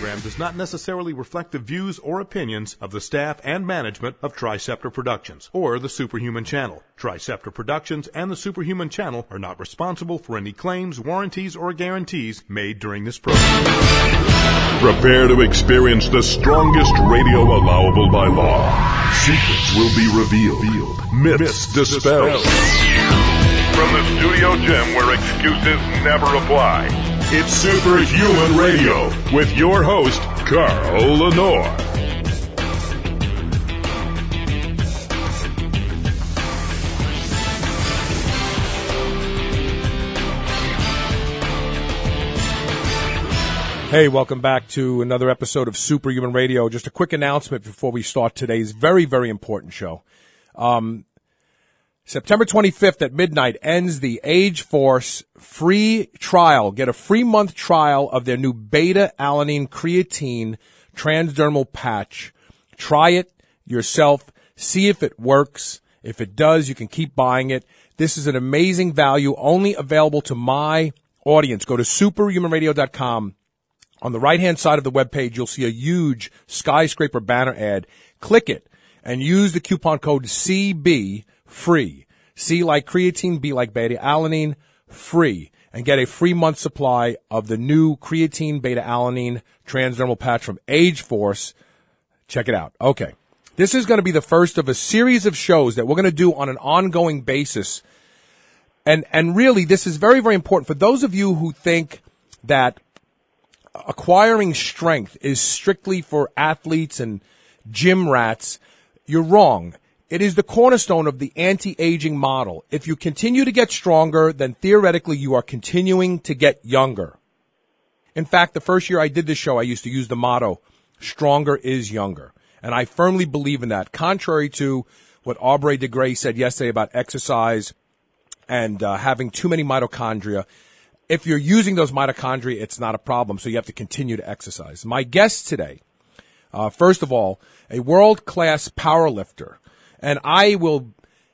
program does not necessarily reflect the views or opinions of the staff and management of Triceptor Productions or the Superhuman Channel. Triceptor Productions and the Superhuman Channel are not responsible for any claims, warranties, or guarantees made during this program. Prepare to experience the strongest radio allowable by law. Secrets will be revealed. Myths dispelled. From the studio gym where excuses never apply. It's Superhuman Radio with your host, Carl Lenore. Hey, welcome back to another episode of Superhuman Radio. Just a quick announcement before we start today's very, very important show. September 25th at midnight ends the Age Force free trial. Get a free month trial of their new beta-alanine creatine transdermal patch. Try it yourself. See if it works. If it does, you can keep buying it. This is an amazing value, only available to my audience. Go to superhumanradio.com. On the right-hand side of the webpage, you'll see a huge skyscraper banner ad. Click it and use the coupon code CB free. C like creatine, B like beta-alanine, free. And get a free month supply of the new creatine beta-alanine transdermal patch from Age Force. Check it out. Okay. This is going to be the first of a series of shows that we're going to do on an ongoing basis. And really, this is very, very important for those of you who think that acquiring strength is strictly for athletes and gym rats. You're wrong. It is the cornerstone of the anti-aging model. If you continue to get stronger, then theoretically you are continuing to get younger. In fact, the first year I did this show, I used to use the motto, stronger is younger. And I firmly believe in that, contrary to what Aubrey de Grey said yesterday about exercise and having too many mitochondria. If you're using those mitochondria, it's not a problem, so you have to continue to exercise. My guest today, first of all, a world-class powerlifter. And I will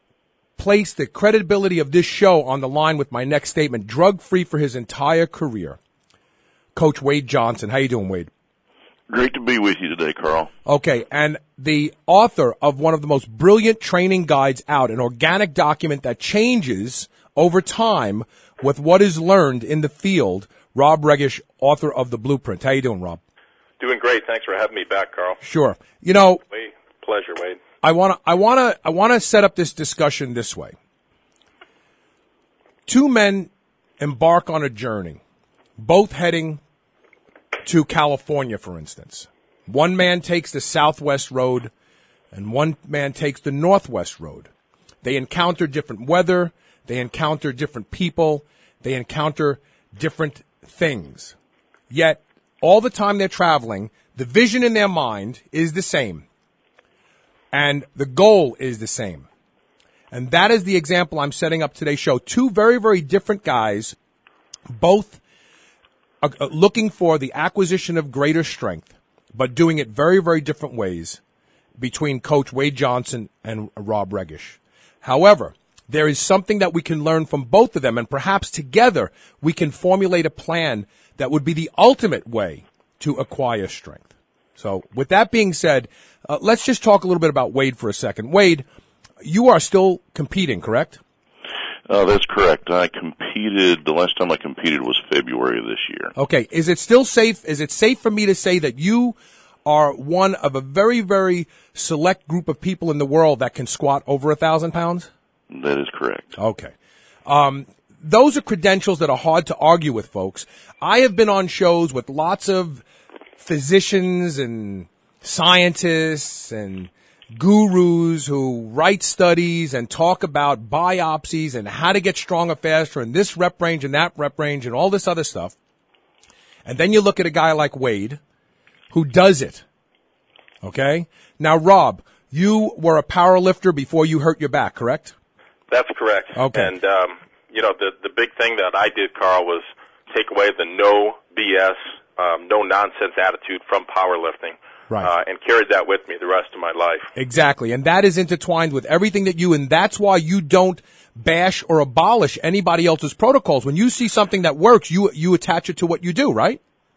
place the credibility of this show on the line with my next statement, drug-free for his entire career. Coach Wade Johnson. How you doing, Wade? Great to be with you today, Carl. Okay, and the author of one of the most brilliant training guides out, an organic document that changes over time with what is learned in the field, Rob Regish, author of The Blueprint. How you doing, Rob? Doing great. Thanks for having me back, Carl. Sure. You know, Pleasure, Wade. I want to set up this discussion this way. Two men embark on a journey, both heading to California, for instance. One man takes the southwest road, and one man takes the northwest road. They encounter different weather. They encounter different people. They encounter different things. Yet, all the time they're traveling, the vision in their mind is the same. And the goal is the same. And that is the example I'm setting up today's show. Two very, very different guys, both looking for the acquisition of greater strength, but doing it very, very different ways between Coach Wade Johnson and Rob Regish. However, there is something that we can learn from both of them, and perhaps together we can formulate a plan that would be the ultimate way to acquire strength. So with that being said, let's just talk a little bit about Wade for a second. Wade, you are still competing, correct? That's correct. The last time I competed was February of this year. Okay. Is it still safe? Is it safe for me to say that you are one of a very, very select group of people in the world that can squat over 1,000 pounds? That is correct. Okay. Those are credentials that are hard to argue with, folks. I have been on shows with lots of physicians and scientists and gurus who write studies and talk about biopsies and how to get stronger faster and this rep range and that rep range and all this other stuff. And then you look at a guy like Wade who does it. Okay? Now, Rob, you were a power lifter before you hurt your back, correct? That's correct. Okay. And, the big thing that I did, Carl, was take away the no BS, no nonsense attitude from powerlifting. Right. And carried that with me the rest of my life. Exactly. And that is intertwined with everything that and that's why you don't bash or abolish anybody else's protocols. When you see something that works, you attach it to what you do, right?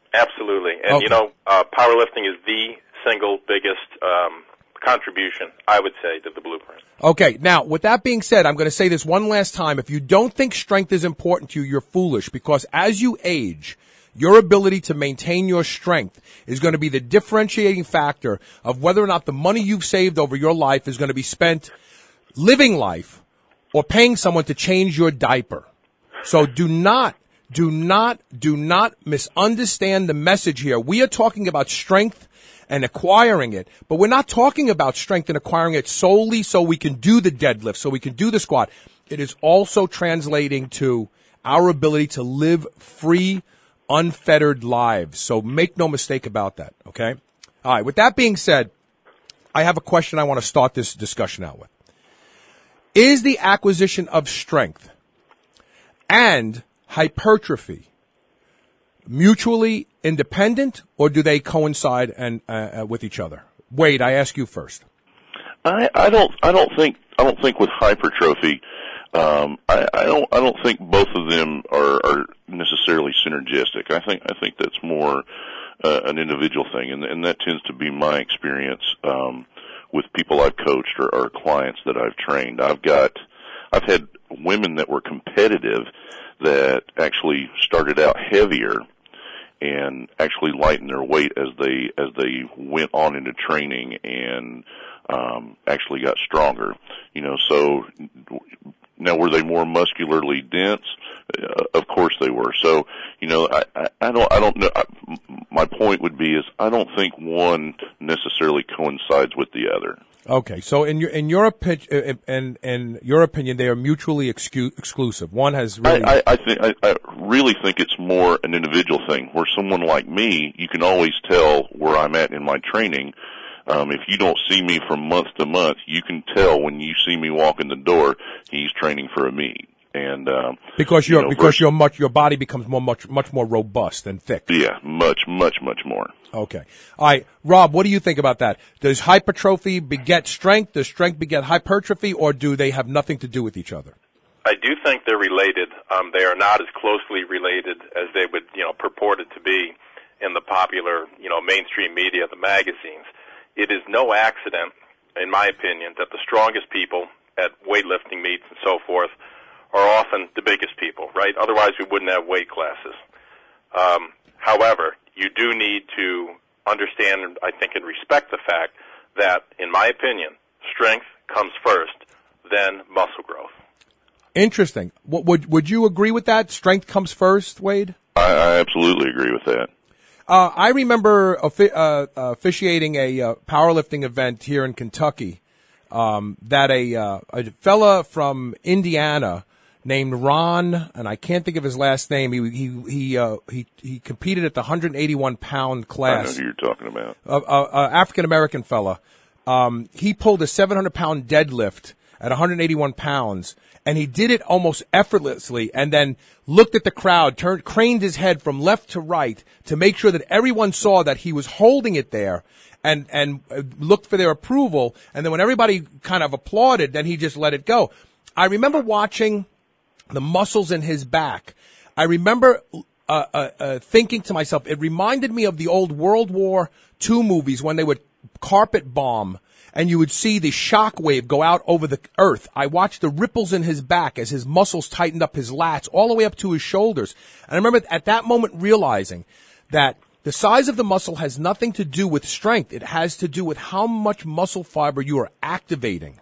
Absolutely. And, Okay. powerlifting is the single biggest contribution, I would say, to the blueprint. Okay, now, with that being said, I'm going to say this one last time. If you don't think strength is important to you, you're foolish, because as you age, your ability to maintain your strength is going to be the differentiating factor of whether or not the money you've saved over your life is going to be spent living life or paying someone to change your diaper. So do not misunderstand the message here. We are talking about strength and acquiring it, but we're not talking about strength and acquiring it solely so we can do the deadlift, so we can do the squat. It is also translating to our ability to live free, unfettered lives. So make no mistake about that, okay? All right, with that being said, I have a question I want to start this discussion out with. Is the acquisition of strength and hypertrophy mutually independent, or do they coincide and with each other? Wade, I ask you first. I don't think with hypertrophy. I don't think both of them are necessarily synergistic. I think that's more an individual thing, and that tends to be my experience with people I've coached or clients that I've trained. I've had women that were competitive that actually started out heavier and actually lightened their weight as they went on into training and actually got stronger. So now were they more muscularly dense? Of course they were. So, I don't know. My point would be is I don't think one necessarily coincides with the other. Okay, so in your opinion, they are mutually exclusive. One has really. I really think it's more an individual thing. Where someone like me, you can always tell where I'm at in my training. If you don't see me from month to month, you can tell when you see me walk in the door, he's training for a meet. And because your body becomes much more robust and thick. Yeah, much more. Okay. All right, Rob, what do you think about that? Does hypertrophy beget strength? Does strength beget hypertrophy, or do they have nothing to do with each other? I do think they're related. They are not as closely related as they would, purported to be in the popular, mainstream media, the magazines. It is no accident, in my opinion, that the strongest people at weightlifting meets and so forth are often the biggest people, right? Otherwise, we wouldn't have weight classes. However, you do need to understand, I think, and respect the fact that, in my opinion, strength comes first, then muscle growth. Interesting. Would you agree with that? Strength comes first, Wade? I absolutely agree with that. I remember officiating a powerlifting event here in Kentucky that a fella from Indiana named Ron, and I can't think of his last name. He competed at the 181-pound class. I know who you're talking about. African American fella. He pulled a 700-pound deadlift at 181 pounds, and he did it almost effortlessly, and then looked at the crowd, craned his head from left to right to make sure that everyone saw that he was holding it there, and looked for their approval. And then when everybody kind of applauded, then he just let it go. I remember watching the muscles in his back. I remember thinking to myself, it reminded me of the old World War II movies when they would carpet bomb and you would see the shock wave go out over the earth. I watched the ripples in his back as his muscles tightened up his lats all the way up to his shoulders. And I remember at that moment realizing that the size of the muscle has nothing to do with strength. It has to do with how much muscle fiber you are activating.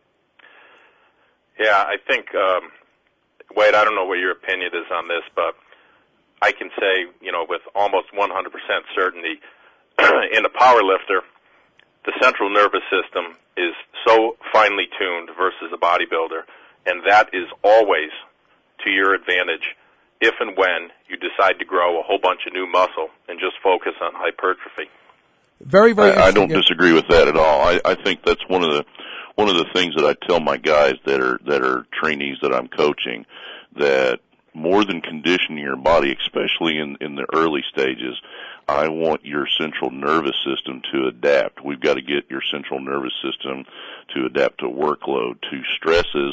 Yeah, I think, Wade, I don't know what your opinion is on this, but I can say, with almost 100% certainty, in a power lifter, the central nervous system is so finely tuned versus a bodybuilder, and that is always to your advantage if and when you decide to grow a whole bunch of new muscle and just focus on hypertrophy. Very, very I don't disagree with that at all. I think that's one of the things that I tell my guys that are trainees that I'm coaching, that more than conditioning your body, especially in the early stages, I want your central nervous system to adapt. We've got to get your central nervous system to adapt to workload, to stresses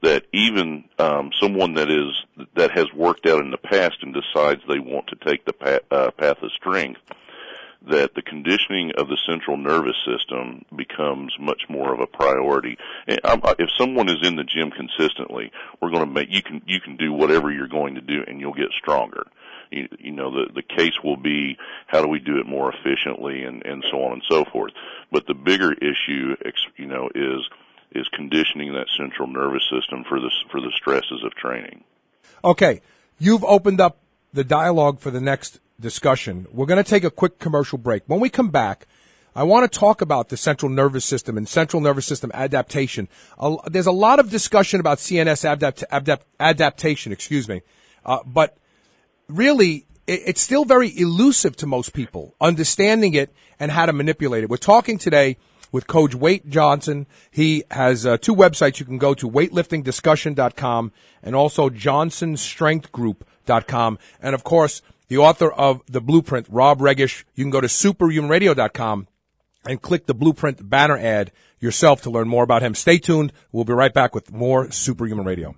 that even someone that has worked out in the past and decides they want to take the path of strength, that the conditioning of the central nervous system becomes much more of a priority. If someone is in the gym consistently, we're going to you can do whatever you're going to do, and you'll get stronger. You know, the case will be, how do we do it more efficiently, and so on and so forth. But the bigger issue, you know, is conditioning that central nervous system for the stresses of training. Okay, you've opened up the dialogue for the next discussion. We're going to take a quick commercial break. When we come back, I want to talk about the central nervous system and central nervous system adaptation. There's a lot of discussion about CNS adaptation, but really, it's still very elusive to most people, understanding it and how to manipulate it. We're talking today with Coach Wade Johnson. He has two websites you can go to, weightliftingdiscussion.com and also johnsonstrengthgroup.com. And, of course, the author of The Blueprint, Rob Regish. You can go to superhumanradio.com and click the Blueprint banner ad yourself to learn more about him. Stay tuned. We'll be right back with more Superhuman Radio.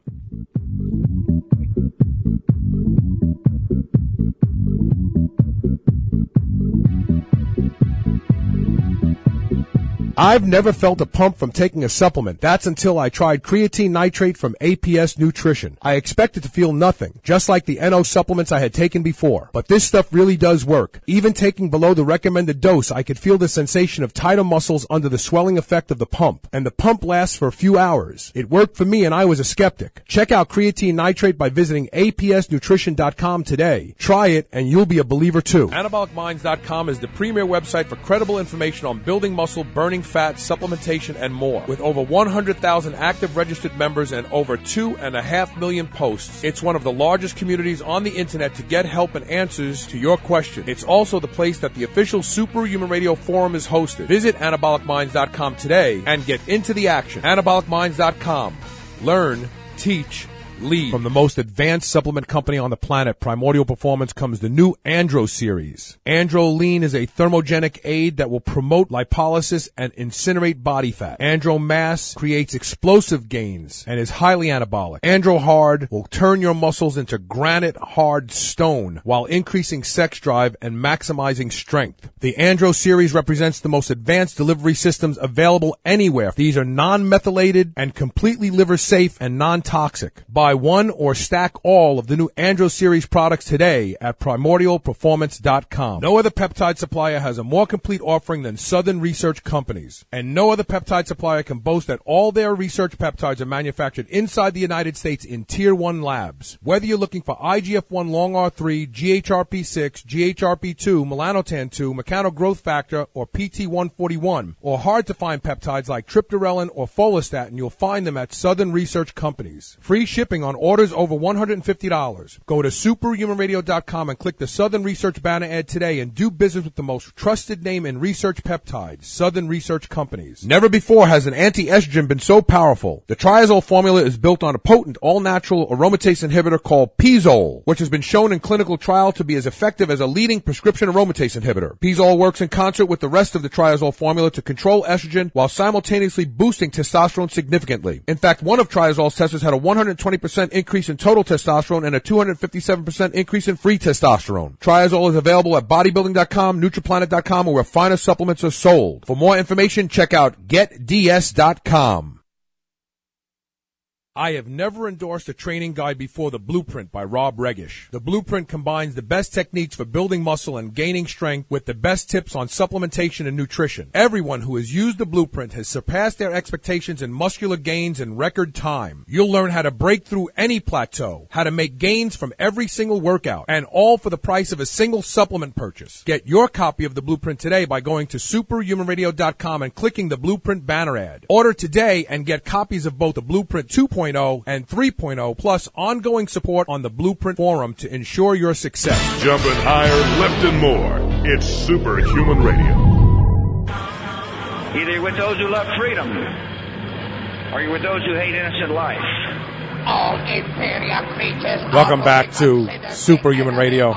I've never felt a pump from taking a supplement. That's until I tried creatine nitrate from APS Nutrition. I expected to feel nothing, just like the NO supplements I had taken before. But this stuff really does work. Even taking below the recommended dose, I could feel the sensation of tighter muscles under the swelling effect of the pump. And the pump lasts for a few hours. It worked for me, and I was a skeptic. Check out creatine nitrate by visiting apsnutrition.com today. Try it, and you'll be a believer too. AnabolicMinds.com is the premier website for credible information on building muscle, burning fat, supplementation, and more. With over 100,000 active registered members and over 2.5 million posts, it's one of the largest communities on the internet to get help and answers to your questions. It's also the place that the official Superhuman Radio Forum is hosted. Visit AnabolicMinds.com today and get into the action. AnabolicMinds.com. Learn, teach, lead. From the most advanced supplement company on the planet, Primordial Performance, comes the new Andro series. Andro Lean is a thermogenic aid that will promote lipolysis and incinerate body fat. Andro Mass creates explosive gains and is highly anabolic. Andro Hard will turn your muscles into granite hard stone while increasing sex drive and maximizing strength. The Andro series represents the most advanced delivery systems available anywhere. These are non-methylated and completely liver safe and non-toxic. Buy one or stack all of the new Andro series products today at primordialperformance.com. No other peptide supplier has a more complete offering than Southern Research Companies. And no other peptide supplier can boast that all their research peptides are manufactured inside the United States in Tier 1 labs. Whether you're looking for IGF-1 Long R3, GHRP6, GHRP2, melanotan-2, mechanogrowth factor, or PT141, or hard-to-find peptides like triptorelin or follistatin, you'll find them at Southern Research Companies. Free shipping on orders over $150. Go to superhumanradio.com and click the Southern Research banner ad today and do business with the most trusted name in research peptides, Southern Research Companies. Never before has an anti-estrogen been so powerful. The triazole formula is built on a potent all-natural aromatase inhibitor called Pizole, which has been shown in clinical trial to be as effective as a leading prescription aromatase inhibitor. Pizole works in concert with the rest of the triazole formula to control estrogen while simultaneously boosting testosterone significantly. In fact, one of triazole's testers had a 120% increase in total testosterone and a 257% increase in free testosterone. Triazole is available at bodybuilding.com, nutriplanet.com, or where finer supplements are sold. For more information, check out getds.com. I have never endorsed a training guide before The Blueprint by Rob Regish. The Blueprint combines the best techniques for building muscle and gaining strength with the best tips on supplementation and nutrition. Everyone who has used The Blueprint has surpassed their expectations in muscular gains in record time. You'll learn how to break through any plateau, how to make gains from every single workout, and all for the price of a single supplement purchase. Get your copy of The Blueprint today by going to superhumanradio.com and clicking the Blueprint banner ad. Order today and get copies of both The Blueprint 2.0 and 3.0, plus ongoing support on the Blueprint Forum to ensure your success. Jumping higher, lifting more. It's Superhuman Radio. Either you're with those who love freedom, or you're with those who hate innocent life. All inferior creatures. Welcome back to Superhuman Radio.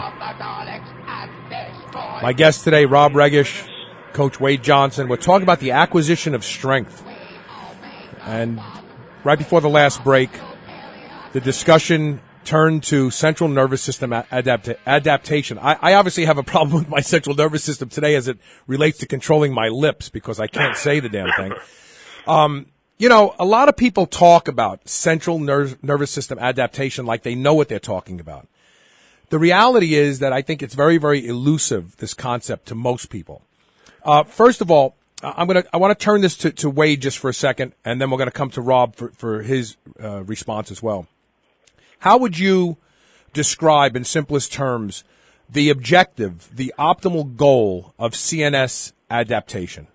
My guest today, Rob Regish, Coach Wade Johnson. We're talking about the acquisition of strength. And right before the last break, the discussion turned to central nervous system adaptation. I obviously have a problem with my central nervous system today as it relates to controlling my lips because I can't say the damn thing. A lot of people talk about central nervous system adaptation like they know what they're talking about. The reality is that I think it's very, very elusive, this concept, to most people. First of all, I want to turn this to Wade just for a second, and then we're going to come to Rob for his response as well. How would you describe, in simplest terms, the objective, the optimal goal of CNS adaptation?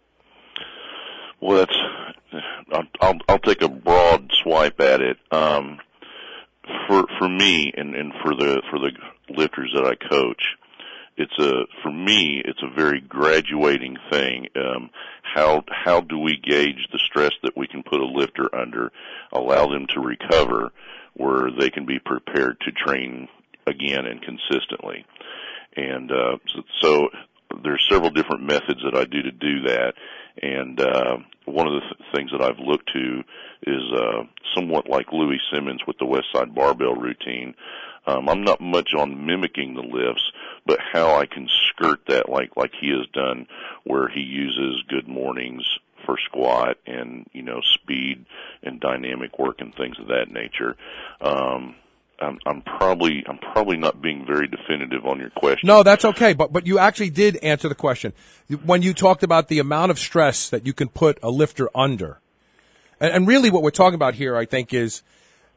Well, I'll take a broad swipe at it. For me and for the lifters that I coach, it's a very graduating thing. How do we gauge the stress that we can put a lifter under, allow them to recover, where they can be prepared to train again and consistently. And so there's several different methods that I do to do that. And one of the things that I've looked to is somewhat like Louis Simmons with the West Side Barbell routine. I'm not much on mimicking the lifts, but how I can skirt that like he has done, where he uses good mornings for squat and, speed and dynamic work and things of that nature. I'm probably not being very definitive on your question. No, that's okay. But you actually did answer the question when you talked about the amount of stress that you can put a lifter under. And really what we're talking about here, I think, is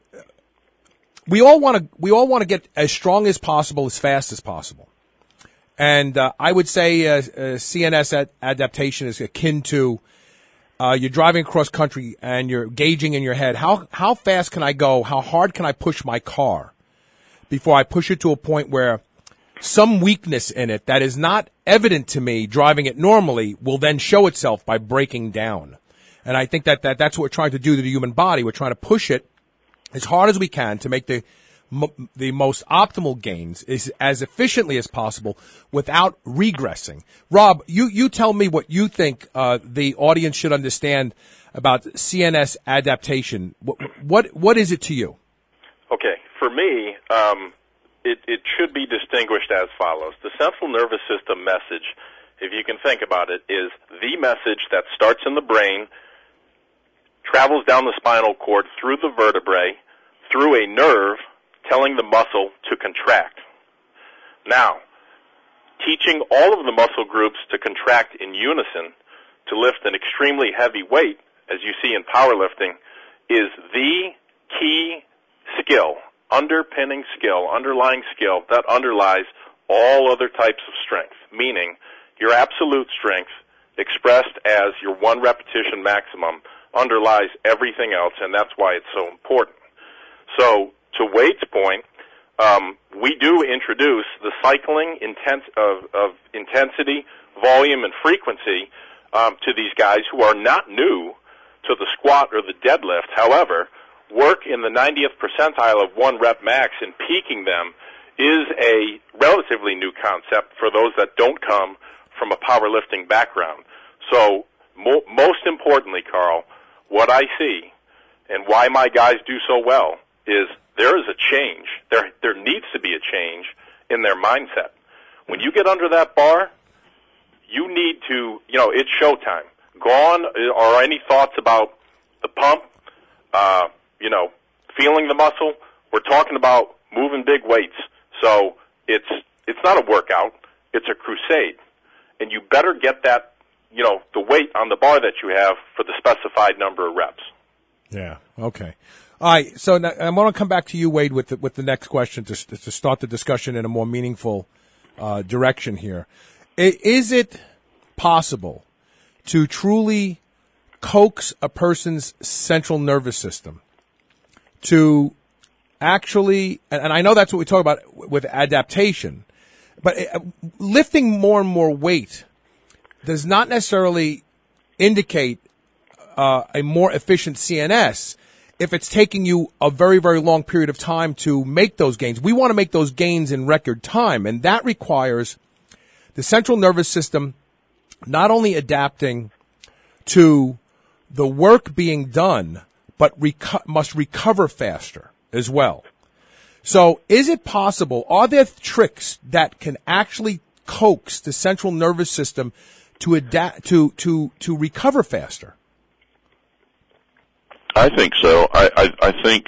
we all want to get as strong as possible, as fast as possible. And I would say CNS adaptation is akin to you're driving across country and you're gauging in your head, how fast can I go? How hard can I push my car before I push it to a point where some weakness in it that is not evident to me driving it normally will then show itself by breaking down. And I think that's what we're trying to do to the human body. We're trying to push it as hard as we can to make the most optimal gains is as efficiently as possible without regressing. Rob, you tell me what you think the audience should understand about CNS adaptation. What is it to you? Okay, for me, it should be distinguished as follows. The central nervous system message, if you can think about it, is the message that starts in the brain, travels down the spinal cord through the vertebrae, through a nerve, telling the muscle to contract. Now, teaching all of the muscle groups to contract in unison to lift an extremely heavy weight, as you see in powerlifting, is the key skill, underpinning skill, underlying skill that underlies all other types of strength, meaning your absolute strength expressed as your one repetition maximum underlies everything else, and that's why it's so important. So, to Wade's point, we do introduce the cycling of intensity, volume, and frequency to these guys who are not new to the squat or the deadlift. However, work in the 90th percentile of one rep max and peaking them is a relatively new concept for those that don't come from a powerlifting background. So, most importantly, Carl, what I see and why my guys do so well is there is a change. There needs to be a change in their mindset. When you get under that bar, you need to, it's showtime. Gone are any thoughts about the pump, feeling the muscle. We're talking about moving big weights. So it's not a workout. It's a crusade. And you better get that, the weight on the bar that you have for the specified number of reps. Yeah, okay. All right, so now, I want to come back to you, Wade, with the next question to start the discussion in a more meaningful direction here. Is it possible to truly coax a person's central nervous system to actually, and I know that's what we talk about with adaptation, but lifting more and more weight does not necessarily indicate a more efficient CNS if it's taking you a very, very long period of time to make those gains. We want to make those gains in record time, and that requires the central nervous system not only adapting to the work being done, but must recover faster as well. So is it possible, are there tricks that can actually coax the central nervous system to adapt, to recover faster? I think so. I think,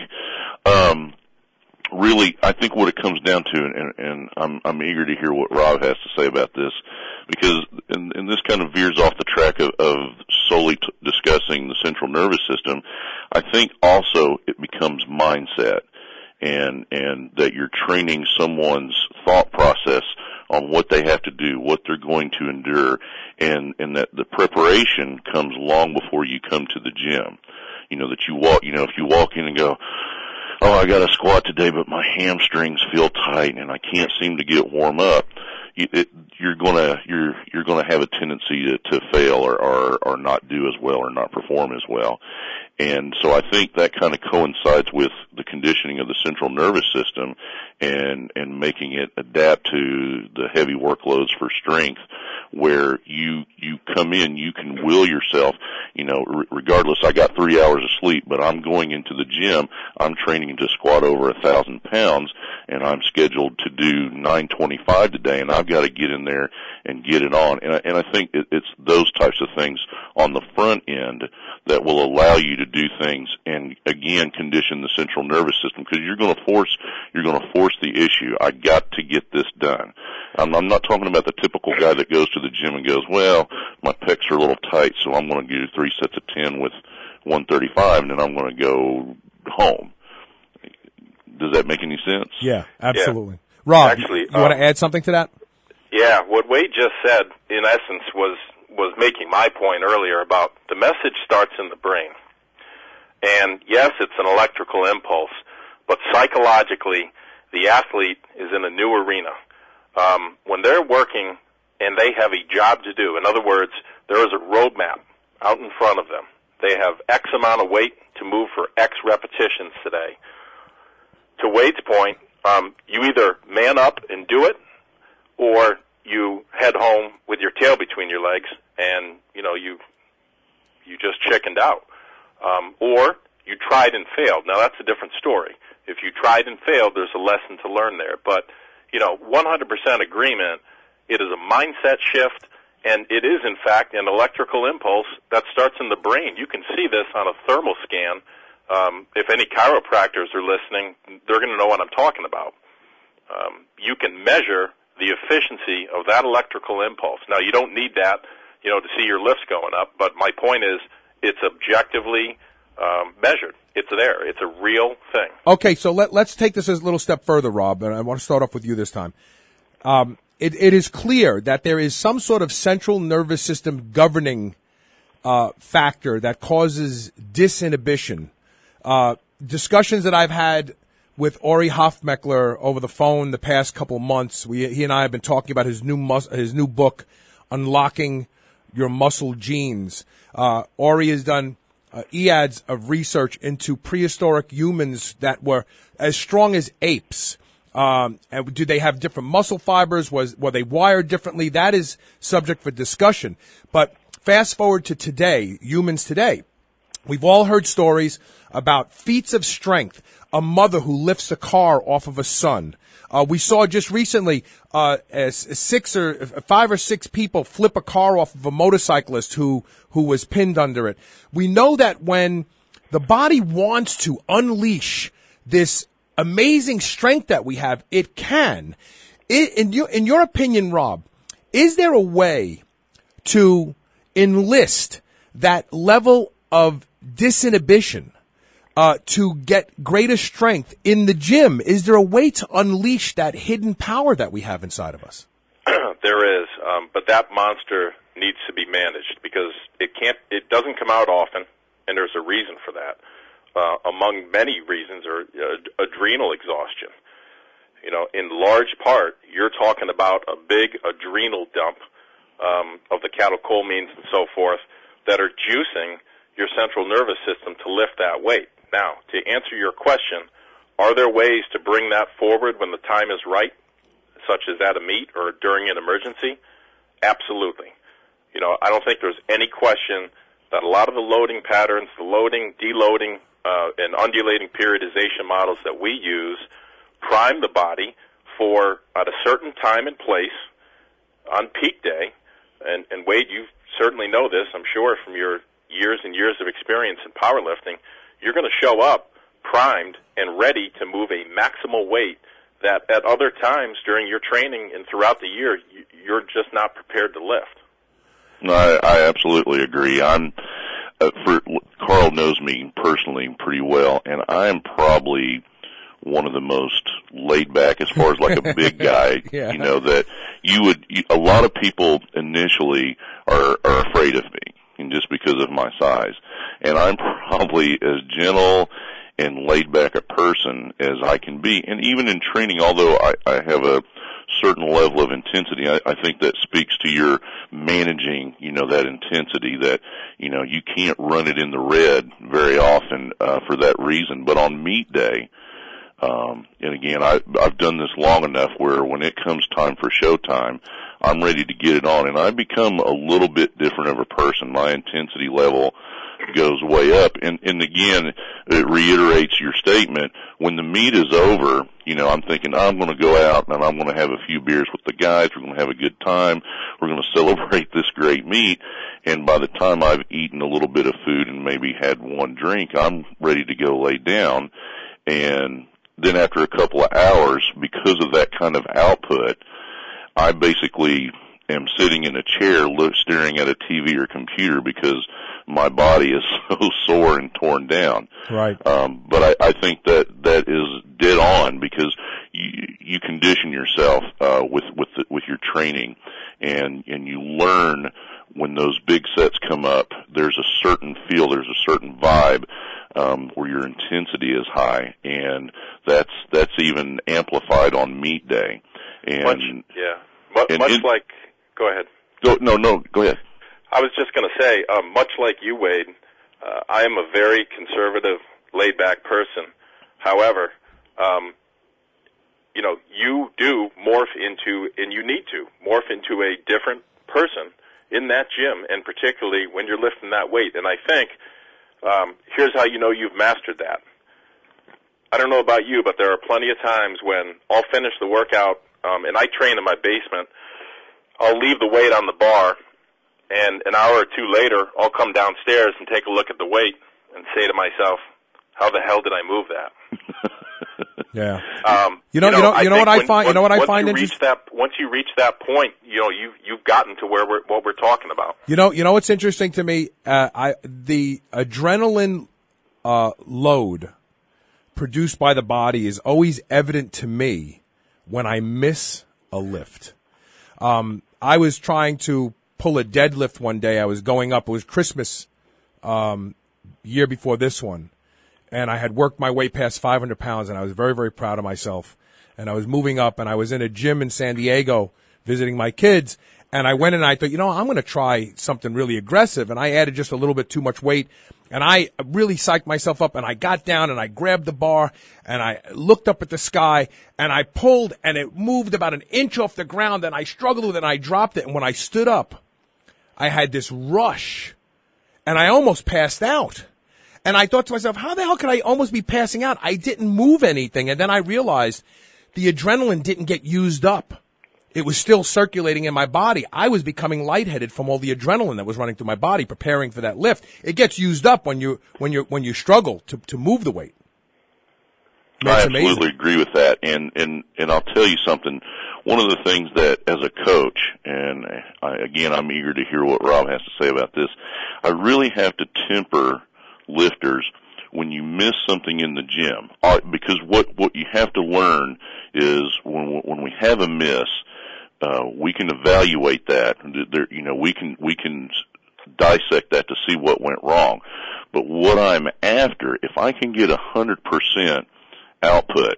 really, I think what it comes down to, and I'm eager to hear what Rob has to say about this, because, and this kind of veers off the track of solely discussing the central nervous system. I think also it becomes mindset, and that you're training someone's thought process on what they have to do, what they're going to endure, and that the preparation comes long before you come to the gym. You know, that you walk, you know, if you walk in and go, oh, I got to squat today, but my hamstrings feel tight and I can't seem to get warm up, you're gonna have a tendency to fail or not do as well or not perform as well. And so I think that kind of coincides with the conditioning of the central nervous system and making it adapt to the heavy workloads for strength, where you come in, you can will yourself, you know, regardless, I got 3 hours of sleep, but I'm going into the gym, I'm training to squat over 1,000 pounds, and I'm scheduled to do 925 today, and I've got to get in there and get it on. And I think it's those types of things on the front end that will allow you to do things and, again, condition the central nervous system, because you're going to force the issue. I got to get this done. I'm not talking about the typical guy that goes to the gym and goes, well, my pecs are a little tight, so I'm going to do 3 sets of 10 with 135, and then I'm going to go home. Does that make any sense? Yeah, absolutely. Yeah. Rob, actually, you want to add something to that? Yeah, what Wade just said, in essence, was making my point earlier about the message starts in the brain. And yes, it's an electrical impulse, but psychologically, the athlete is in a new arena. When they're working and they have a job to do, in other words, there is a roadmap out in front of them. They have X amount of weight to move for X repetitions today. To Wade's point, you either man up and do it, or you head home with your tail between your legs and, you know, you just chickened out. Or you tried and failed. Now, that's a different story. If you tried and failed, there's a lesson to learn there. But, you know, 100% agreement, it is a mindset shift, and it is, in fact, an electrical impulse that starts in the brain. You can see this on a thermal scan. If any chiropractors are listening, they're going to know what I'm talking about. You can measure the efficiency of that electrical impulse. Now, you don't need that, you know, to see your lifts going up, but my point is it's objectively measured. It's there. It's a real thing. Okay, so let's take this a little step further, Rob, and I want to start off with you this time. It is clear that there is some sort of central nervous system governing factor that causes disinhibition. Discussions that I've had with Ori Hofmeckler over the phone the past couple of months, he and I have been talking about his new book, Unlocking Your Muscle Genes. Ori has done eads of research into prehistoric humans that were as strong as apes. And do they have different muscle fibers? Were they wired differently? That is subject for discussion. But fast forward to today, humans today. We've all heard stories about feats of strength, a mother who lifts a car off of a son. We saw just recently 5 or 6 people flip a car off of a motorcyclist who was pinned under it. We know that when the body wants to unleash this amazing strength that we have, it can. In your opinion, Rob, is there a way to enlist that level of disinhibition to get greater strength in the gym? Is there a way to unleash that hidden power that we have inside of us? There is, but that monster needs to be managed because it doesn't come out often, and there's a reason for that. Among many reasons are adrenal exhaustion. You know, in large part, you're talking about a big adrenal dump of the catecholamines and so forth that are juicing your central nervous system to lift that weight. Now, to answer your question, are there ways to bring that forward when the time is right, such as at a meet or during an emergency? Absolutely. You know, I don't think there's any question that a lot of the loading patterns, the loading, deloading and undulating periodization models that we use prime the body for at a certain time and place on peak day. And Wade, you certainly know this, I'm sure, from your years and years of experience in powerlifting. You're going to show up primed and ready to move a maximal weight that at other times during your training and throughout the year, you're just not prepared to lift. No, I absolutely agree. Carl knows me personally pretty well, and I am probably one of the most laid back as far as like a big guy. Yeah. That a lot of people initially are afraid of me, and just because of my size. And I'm probably as gentle and laid back a person as I can be. And even in training, although I have a certain level of intensity, I think that speaks to your managing, that intensity that, you can't run it in the red very often, for that reason. But on meet day, and again, I've done this long enough where when it comes time for showtime, I'm ready to get it on, and I become a little bit different of a person. My intensity level goes way up, and again, it reiterates your statement. When the meet is over, I'm thinking I'm going to go out and I'm going to have a few beers with the guys. We're going to have a good time. We're going to celebrate this great meet. And by the time I've eaten a little bit of food and maybe had one drink, I'm ready to go lay down. And then after a couple of hours, because of that kind of output, I basically am sitting in a chair staring at a TV or computer because my body is so sore and torn down. Right. But I think that is dead on, because you condition yourself with your training, and you learn when those big sets come up. There's a certain feel, there's a certain vibe where your intensity is high, and that's even amplified on meet day. And much like. Go ahead. Go ahead. I was just going to say, much like you, Wade, I am a very conservative, laid-back person. However, you do morph into, and you need to morph into a different person in that gym, and particularly when you're lifting that weight. And I think here's how you know you've mastered that. I don't know about you, but there are plenty of times when I'll finish the workout, and I train in my basement. I'll leave the weight on the bar, and an hour or two later, I'll come downstairs and take a look at the weight and say to myself, how the hell did I move that? Yeah. You know what I find interesting? Once you reach that point, you've gotten to what we're talking about. You know what's interesting to me? The adrenaline load produced by the body is always evident to me when I miss a lift. I was trying to pull a deadlift one day. I was going up. It was Christmas year before this one. And I had worked my way past 500 pounds, and I was very, very proud of myself. And I was moving up, and I was in a gym in San Diego visiting my kids. And I went in and I thought, I'm going to try something really aggressive. And I added just a little bit too much weight. And I really psyched myself up, and I got down and I grabbed the bar and I looked up at the sky and I pulled, and it moved about an inch off the ground, and I struggled with it and I dropped it. And when I stood up, I had this rush and I almost passed out. And I thought to myself, how the hell could I almost be passing out? I didn't move anything. And then I realized the adrenaline didn't get used up. It was still circulating in my body. I was becoming lightheaded from all the adrenaline that was running through my body, preparing for that lift. It gets used up when you struggle to move the weight. I absolutely agree with that. And I'll tell you something. One of the things that, as a coach, and I'm eager to hear what Rob has to say about this, I really have to temper lifters when you miss something in the gym, because what you have to learn is when we have a miss, we can evaluate that. We can dissect that to see what went wrong. But what I'm after, if I can get 100% output,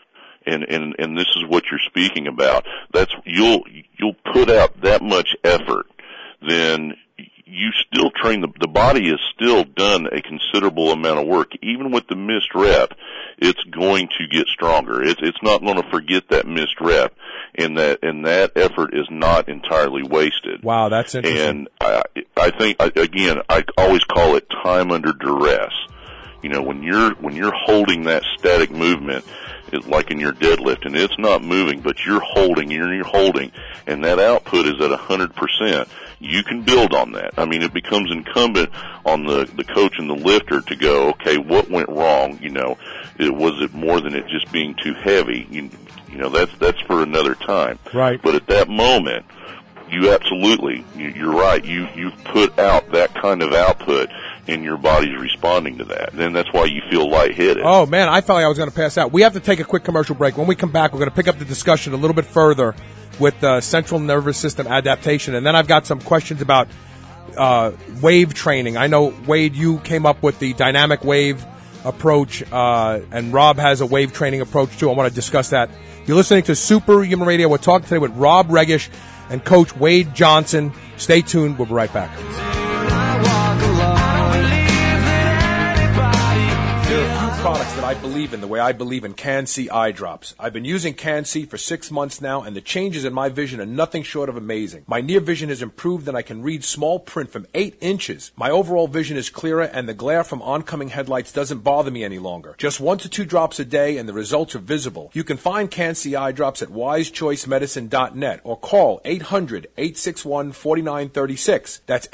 and this is what you're speaking about, that's you'll put out that much effort, then you still train the body has still done a considerable amount of work. Even with the missed rep, it's going to get stronger. It's not going to forget that missed rep, and that effort is not entirely wasted. Wow, that's interesting. And I think, again, I always call it time under duress. You know, when you're holding that static movement, it's like in your deadlift, and it's not moving, but you're holding, and that output is at 100%. You can build on that. I mean, it becomes incumbent on the coach and the lifter to go, okay, what went wrong? You know, was it more than it just being too heavy? You know, that's for another time. Right. But at that moment, you're right. You've put out that kind of output, and your body's responding to that. Then that's why you feel lightheaded. Oh, man, I felt like I was going to pass out. We have to take a quick commercial break. When we come back, we're going to pick up the discussion a little bit further with central nervous system adaptation. And then I've got some questions about wave training. I know, Wade, you came up with the dynamic wave approach, and Rob has a wave training approach, too. I want to discuss that. You're listening to Superhuman Radio. We're talking today with Rob Regish and Coach Wade Johnson. Stay tuned. We'll be right back. Products that I believe in, the way I believe in Can-C eye drops. I've been using Can-C for 6 months now, and the changes in my vision are nothing short of amazing. My near vision has improved, and I can read small print from 8 inches. My overall vision is clearer, and the glare from oncoming headlights doesn't bother me any longer. Just 1 to 2 drops a day, and the results are visible. You can find Can-C eye drops at wisechoicemedicine.net or call 800-861-4936. That's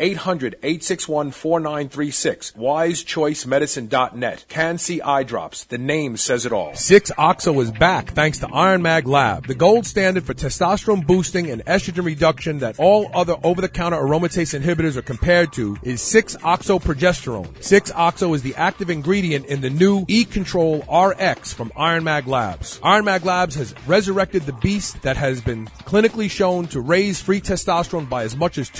800-861-4936. wisechoicemedicine.net. Can-C eye drops. The name says it all. 6-Oxo is back thanks to Iron Mag Lab, the gold standard for testosterone boosting and estrogen reduction that all other over-the-counter aromatase inhibitors are compared to is 6-Oxo progesterone. 6-Oxo is the active ingredient in the new E-Control RX from Iron Mag Labs. Iron Mag Labs has resurrected the beast that has been clinically shown to raise free testosterone by as much as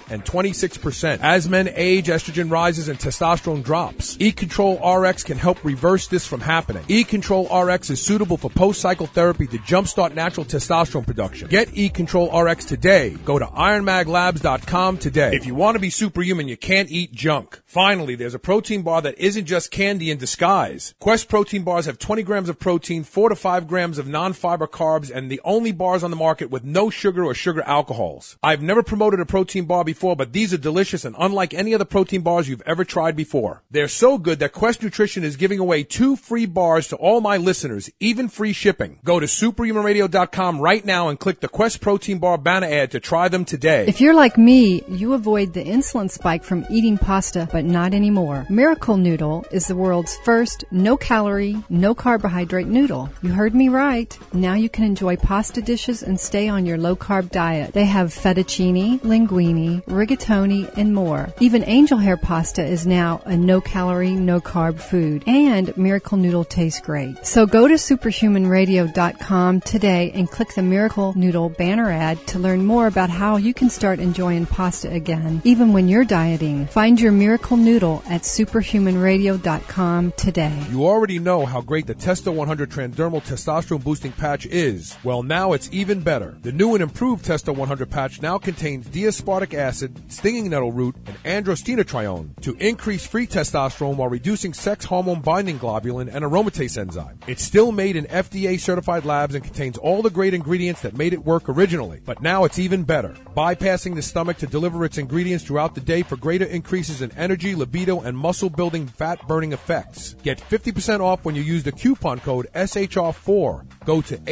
226%. As men age, estrogen rises and testosterone drops. E-Control RX can help reverse this from happening. E-Control RX is suitable for post-cycle therapy to jumpstart natural testosterone production. Get E-Control RX today. Go to ironmaglabs.com today. If you want to be superhuman, you can't eat junk. Finally, there's a protein bar that isn't just candy in disguise. Quest protein bars have 20 grams of protein, 4 to 5 grams of non-fiber carbs, and the only bars on the market with no sugar or sugar alcohols. I've never promoted a protein bar before, but these are delicious and unlike any other protein bars you've ever tried before. They're so good that Quest Nutrition is giving away 2 free bars to all my listeners, even free shipping. Go to superhumanradio.com right now and click the Quest Protein Bar banner ad to try them today. If you're like me, you avoid the insulin spike from eating pasta, but not anymore. Miracle Noodle is the world's first no-calorie, no-carbohydrate noodle. You heard me right. Now you can enjoy pasta dishes and stay on your low-carb diet. They have fettuccine, linguine, rigatoni, and more. Even angel hair pasta is now a no-calorie, no-carb food. And Miracle Noodle tastes great. So go to superhumanradio.com today and click the Miracle Noodle banner ad to learn more about how you can start enjoying pasta again, even when you're dieting. Find your Miracle Noodle at superhumanradio.com today. You already know how great the Testo 100 Transdermal Testosterone Boosting Patch is. Well, now it's even better. The new and improved Testo 100 patch now contains D-aspartic acid, stinging nettle root, and androstenedione to increase free testosterone while reducing sex hormone binding globulin and aromatase enzyme. It's still made in FDA-certified labs and contains all the great ingredients that made it work originally. But now it's even better, bypassing the stomach to deliver its ingredients throughout the day for greater increases in energy, libido, and muscle-building, fat-burning effects. Get 50% off when you use the coupon code SHR4. Go to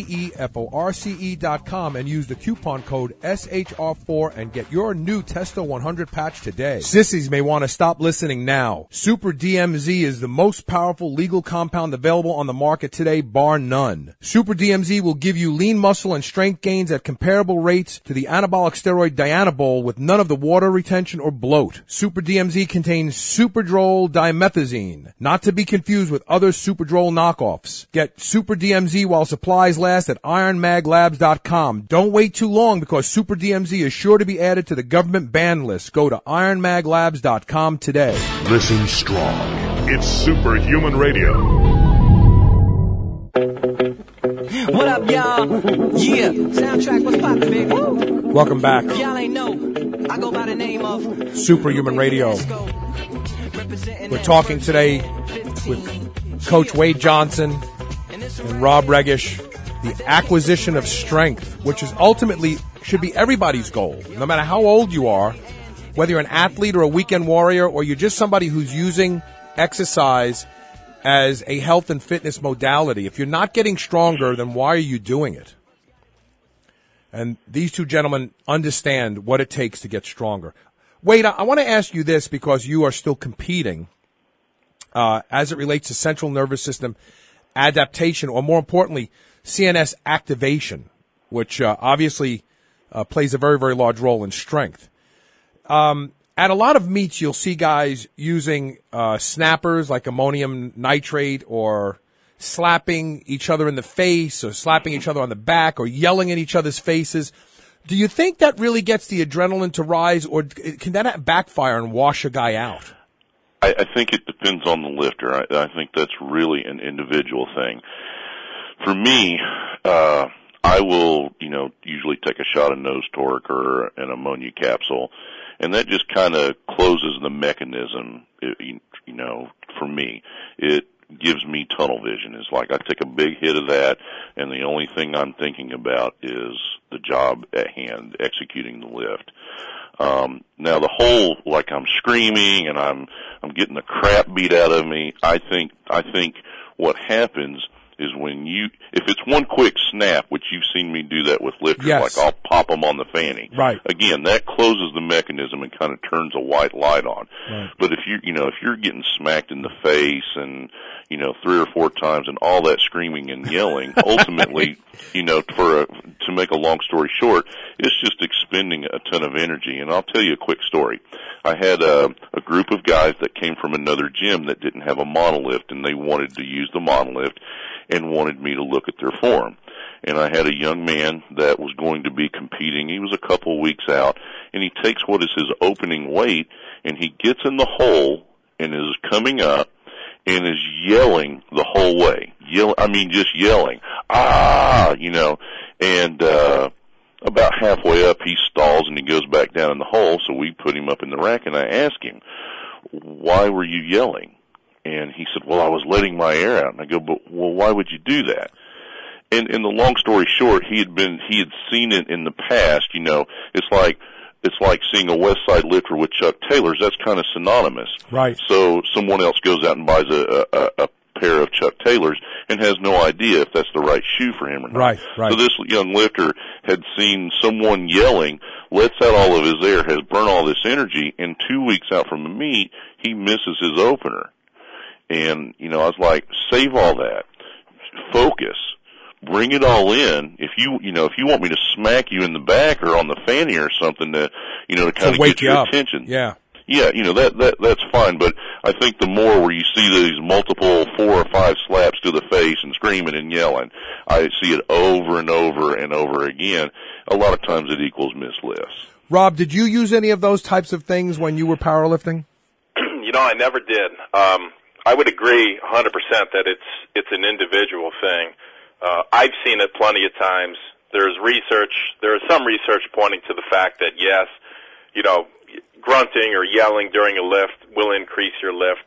AGEFORCE.com and use the coupon code SHR4 and get your new Testo 100 patch today. Sissies may want to stop listening now. Super DMZ is the most powerful legal compound available on the market today, bar none. Super DMZ will give you lean muscle and strength gains at comparable rates to the anabolic steroid Dianabol with none of the water retention or bloat. Super DMZ contains Superdrol dimethazine, not to be confused with other Superdrol knockoffs. Get Super DMZ while supplies last at ironmaglabs.com. Don't wait too long because Super DMZ is sure to be added to the government ban list. Go to ironmaglabs.com today. Listen strong. It's Superhuman Radio. What up, y'all? Yeah. Soundtrack, what's poppin', baby? Welcome back. Y'all ain't know. I go by the name of Superhuman Radio. We're talking today with Coach Wade Johnson and Rob Regish, the acquisition of strength, which is ultimately should be everybody's goal, no matter how old you are, whether you're an athlete or a weekend warrior or you're just somebody who's using exercise as a health and fitness modality. If you're not getting stronger, then why are you doing it? And these two gentlemen understand what it takes to get stronger. Wade, I want to ask you this because you are still competing as it relates to central nervous system adaptation, or more importantly, CNS activation, which obviously plays a very, very large role in strength. At a lot of meets, you'll see guys using snappers like ammonium nitrate, or slapping each other in the face, or slapping each other on the back, or yelling at each other's faces. Do you think that really gets the adrenaline to rise, or can that backfire and wash a guy out? I think it depends on the lifter. I think that's really an individual thing. For me, I will, usually take a shot of nose torque or an ammonia capsule, and that just kind of closes the mechanism, for me. It gives me tunnel vision. It's like I take a big hit of that, and the only thing I'm thinking about is the job at hand, executing the lift. Now the whole, like I'm screaming and I'm getting the crap beat out of me, I think what happens is if it's one quick snap, which you've seen me do that with lifters, yes. like I'll pop them on the fanny. Right. Again, that closes the mechanism and kind of turns a white light on. Right. But if you're getting smacked in the face and, 3 or 4 times and all that screaming and yelling, ultimately, to make a long story short, it's just expending a ton of energy. And I'll tell you a quick story. I had a group of guys that came from another gym that didn't have a monolift, and they wanted to use the monolift and wanted me to look at their form. And I had a young man that was going to be competing. He was a couple of weeks out, and he takes what is his opening weight, and he gets in the hole and is coming up and is yelling the whole way. Just yelling, and about halfway up he stalls and he goes back down in the hole, so we put him up in the rack, and I asked him, why were you yelling? And he said, well, I was letting my air out. And I go, well, why would you do that? And the long story short, he had seen it in the past. It's like seeing a West Side lifter with Chuck Taylors. That's kind of synonymous. Right. So someone else goes out and buys a pair of Chuck Taylors and has no idea if that's the right shoe for him or not. Right. So this young lifter had seen someone yelling, lets out all of his air, has burned all this energy, and 2 weeks out from the meet, he misses his opener. And, I was like, save all that. Focus. Bring it all in. If you want me to smack you in the back or on the fanny or something to kind of get your attention. Yeah. Yeah, that's fine, but I think the more where you see these multiple 4 or 5 slaps to the face and screaming and yelling, I see it over and over and over again. A lot of times it equals missed lifts. Rob, did you use any of those types of things when you were powerlifting? I never did. I would agree 100% that it's an individual thing. I've seen it plenty of times. There is some research pointing to the fact that yes, grunting or yelling during a lift will increase your lift.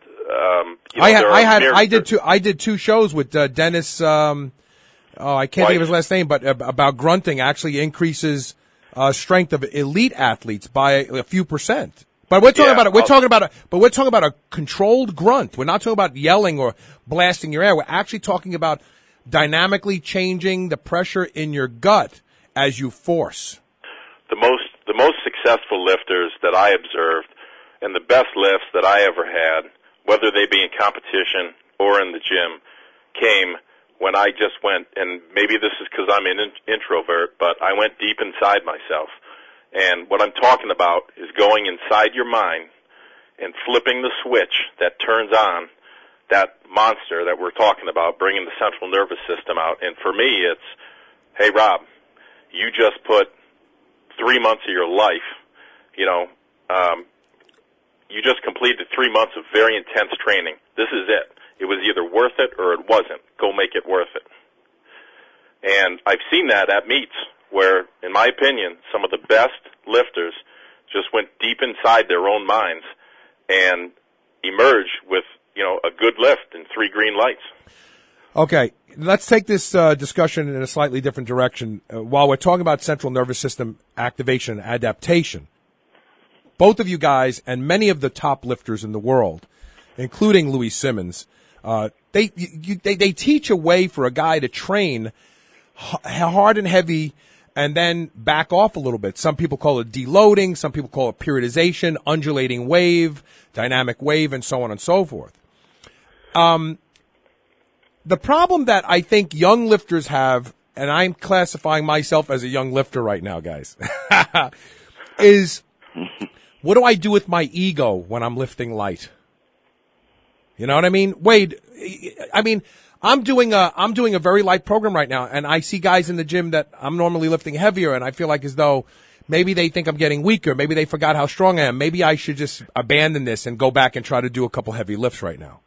I did 2 shows with Dennis. I can't think of his last name, but about grunting actually increases strength of elite athletes by a few percent. But we're talking about a controlled grunt. We're not talking about yelling or blasting your air. We're actually talking about dynamically changing the pressure in your gut as you force. The most successful lifters that I observed, and the best lifts that I ever had, whether they be in competition or in the gym, came when I just went, and maybe this is because I'm an introvert, but I went deep inside myself. And what I'm talking about is going inside your mind and flipping the switch that turns on that monster that we're talking about, bringing the central nervous system out. And for me, it's, hey, Rob, you just put 3 months of your life, you just completed 3 months of very intense training. This is it. It was either worth it or it wasn't. Go make it worth it. And I've seen that at meets where, in my opinion, some of the best lifters just went deep inside their own minds and emerged with, a good lift and 3 green lights. Okay, let's take this discussion in a slightly different direction. While we're talking about central nervous system activation and adaptation, both of you guys and many of the top lifters in the world including Louis Simmons, they teach a way for a guy to train hard and heavy and then back off a little bit. Some people call it deloading. Some people call it periodization, undulating wave, dynamic wave, and so on and so forth. The problem that I think young lifters have, and I'm classifying myself as a young lifter right now, guys, is what do I do with my ego when I'm lifting light? You know what I mean? Wade, I mean, I'm doing a very light program right now, and I see guys in the gym that I'm normally lifting heavier, and I feel like as though maybe they think I'm getting weaker. Maybe they forgot how strong I am. Maybe I should just abandon this and go back and try to do a couple heavy lifts right now.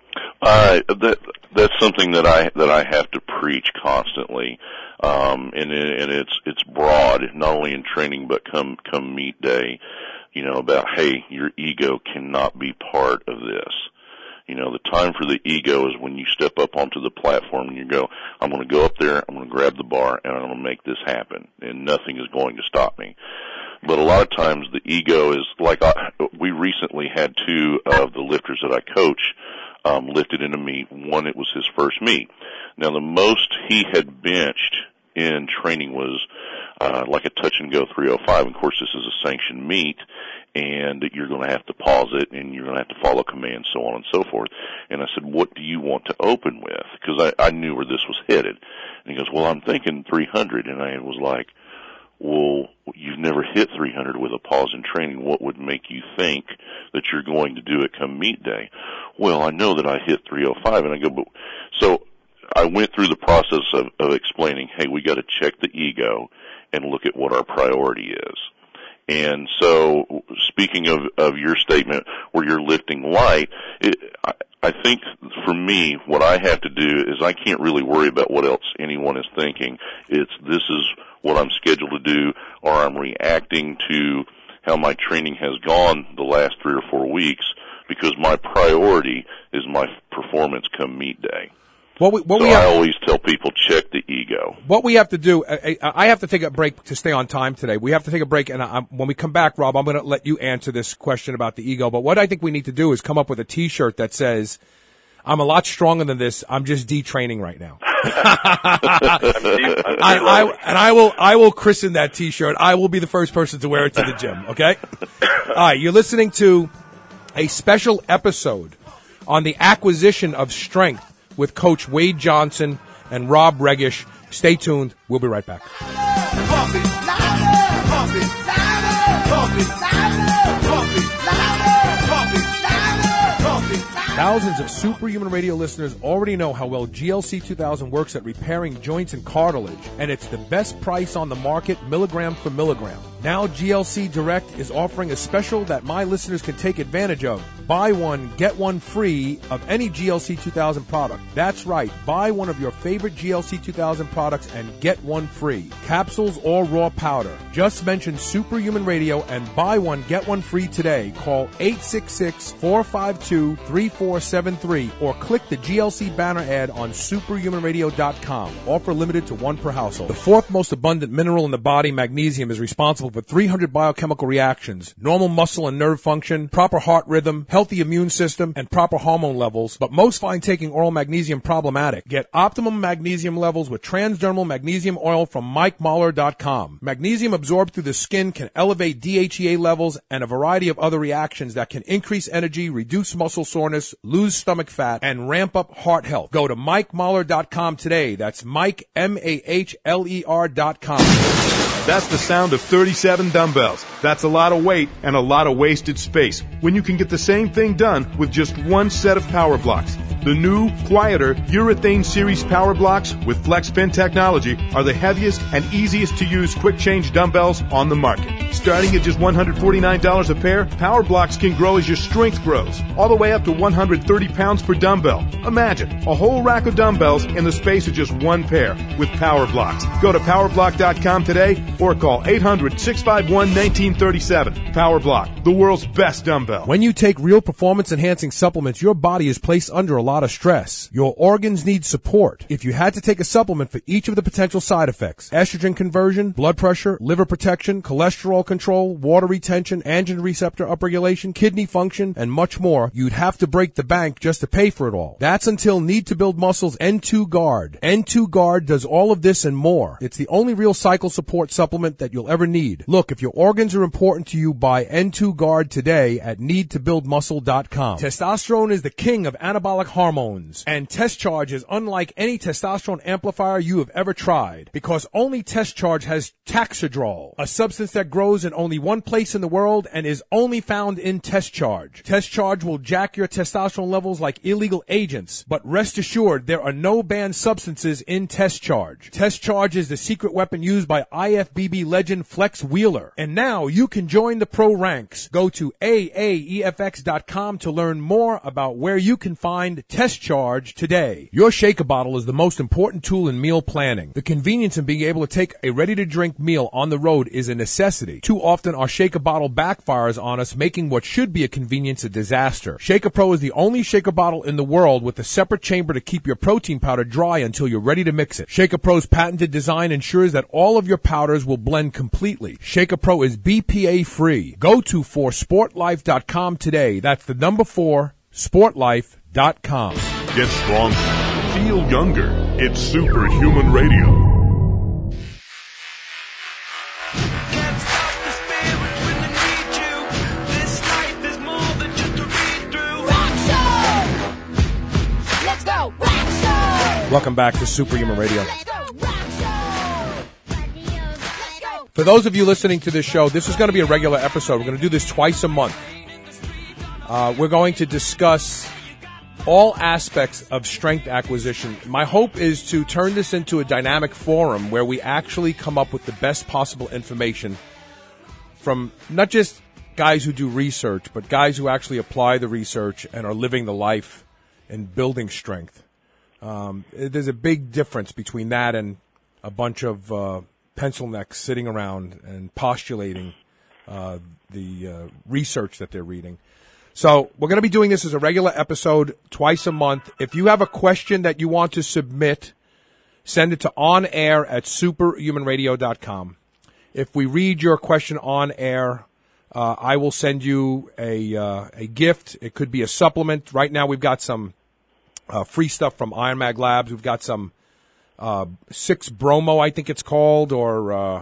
That's something that I have to preach constantly, and it's broad, not only in training but come meet day, you know, about, hey, your ego cannot be part of this. You know, the time for the ego is when you step up onto the platform and you go, I'm going to go up there, I'm going to grab the bar, and I'm going to make this happen, and nothing is going to stop me. But a lot of times the ego is like, we recently had two of the lifters that I coach lifted in a meet. One, it was his first meet. Now, the most he had benched in training was like a touch-and-go 305. Of course, this is a sanctioned meet, and you're going to have to pause it, and you're going to have to follow commands, so on and so forth. And I said, what do you want to open with? Because I knew where this was headed. And he goes, well, I'm thinking 300. And I was like, well, you've never hit 300 with a pause in training. What would make you think that you're going to do it come meet day? Well, I know that I hit 305. And I go, but so I went through the process of explaining, hey, we got to check the ego and look at what our priority is. And so, speaking of your statement where you're lifting light, I think for me, what I have to do is I can't really worry about what else anyone is thinking. It's this is what I'm scheduled to do, or I'm reacting to how my training has gone the last 3 or 4 weeks, because my priority is my performance come meet day. I always tell people, check the ego. What we have to do, I have to take a break to stay on time today. We have to take a break, and when we come back, Rob, I'm going to let you answer this question about the ego. But what I think we need to do is come up with a T-shirt that says, I'm a lot stronger than this. I'm just detraining right now. I will christen that T-shirt. I will be the first person to wear it to the gym, okay? All right, you're listening to a special episode on the acquisition of strength with Coach Wade Johnson and Rob Regish. Stay tuned. We'll be right back. Pump it louder, pump it louder, pump it louder, pump it louder, pump it louder, pump it louder. Thousands of Superhuman Radio listeners already know how well GLC 2000 works at repairing joints and cartilage, and it's the best price on the market, milligram for milligram. Now GLC Direct is offering a special that my listeners can take advantage of. Buy one, get one free of any GLC 2000 product. That's right. Buy one of your favorite GLC 2000 products and get one free. Capsules or raw powder. Just mention Superhuman Radio and buy one, get one free today. Call 866-452-3473 or click the GLC banner ad on superhumanradio.com. Offer limited to one per household. The fourth most abundant mineral in the body, magnesium, is responsible for 300 biochemical reactions, normal muscle and nerve function, proper heart rhythm, healthy immune system, and proper hormone levels. But most find taking oral magnesium problematic. Get optimum magnesium levels with transdermal magnesium oil from MikeMahler.com. Magnesium absorbed through the skin can elevate DHEA levels and a variety of other reactions that can increase energy, reduce muscle soreness, lose stomach fat, and ramp up heart health. Go to MikeMahler.com today. That's Mike, MAHLER.com. That's the sound of 37 dumbbells. That's a lot of weight and a lot of wasted space when you can get the same thing done with just one set of power blocks. The new, quieter urethane series power blocks with FlexPin technology are the heaviest and easiest to use quick change dumbbells on the market. Starting at just $149 a pair, power blocks can grow as your strength grows, all the way up to 130 pounds per dumbbell. Imagine a whole rack of dumbbells in the space of just one pair with power blocks. Go to powerblock.com today or call 800-651-1937. Power Block, the world's best dumbbell. When you take real performance enhancing supplements, your body is placed under a lot lot of stress. Your organs need support. If you had to take a supplement for each of the potential side effects, estrogen conversion, blood pressure, liver protection, cholesterol control, water retention, androgen receptor upregulation, kidney function, and much more, you'd have to break the bank just to pay for it all. That's until Need to Build Muscle's N2 Guard. N2 Guard does all of this and more. It's the only real cycle support supplement that you'll ever need. Look, if your organs are important to you, buy N2 Guard today at needtobuildmuscle.com. Testosterone is the king of anabolic hormones, and Test Charge is unlike any testosterone amplifier you have ever tried, because only Test Charge has Taxidrol, a substance that grows in only one place in the world and is only found in Test Charge. Test Charge will jack your testosterone levels like illegal agents, but rest assured there are no banned substances in Test Charge. Test Charge is the secret weapon used by IFBB legend Flex Wheeler. And now you can join the pro ranks. Go to AAEFX.com to learn more about where you can find Test Charge today. Your shaker bottle is the most important tool in meal planning. The convenience in being able to take a ready-to-drink meal on the road is a necessity. Too often our shaker bottle backfires on us, making what should be a convenience a disaster. Shaker Pro is the only shaker bottle in the world with a separate chamber to keep your protein powder dry until you're ready to mix it. Shaker Pro's patented design ensures that all of your powders will blend completely. Shaker Pro is BPA free. Go to forsportlife.com today. That's the number 4, sportlife.com. Get stronger. Feel younger. It's Superhuman Radio. Welcome back to Superhuman Radio. For those of you listening to this show, this is going to be a regular episode. We're going to do this twice a month. We're going to discuss all aspects of strength acquisition. My hope is to turn this into a dynamic forum where we actually come up with the best possible information from not just guys who do research, but guys who actually apply the research and are living the life and building strength. There's a big difference between that and a bunch of pencil necks sitting around and postulating the research that they're reading. So we're going to be doing this as a regular episode twice a month. If you have a question that you want to submit, send it to onair@superhumanradio.com. If we read your question on air, I will send you a gift. It could be a supplement. Right now we've got some free stuff from Iron Mag Labs. We've got some 6-bromo, I think it's called, or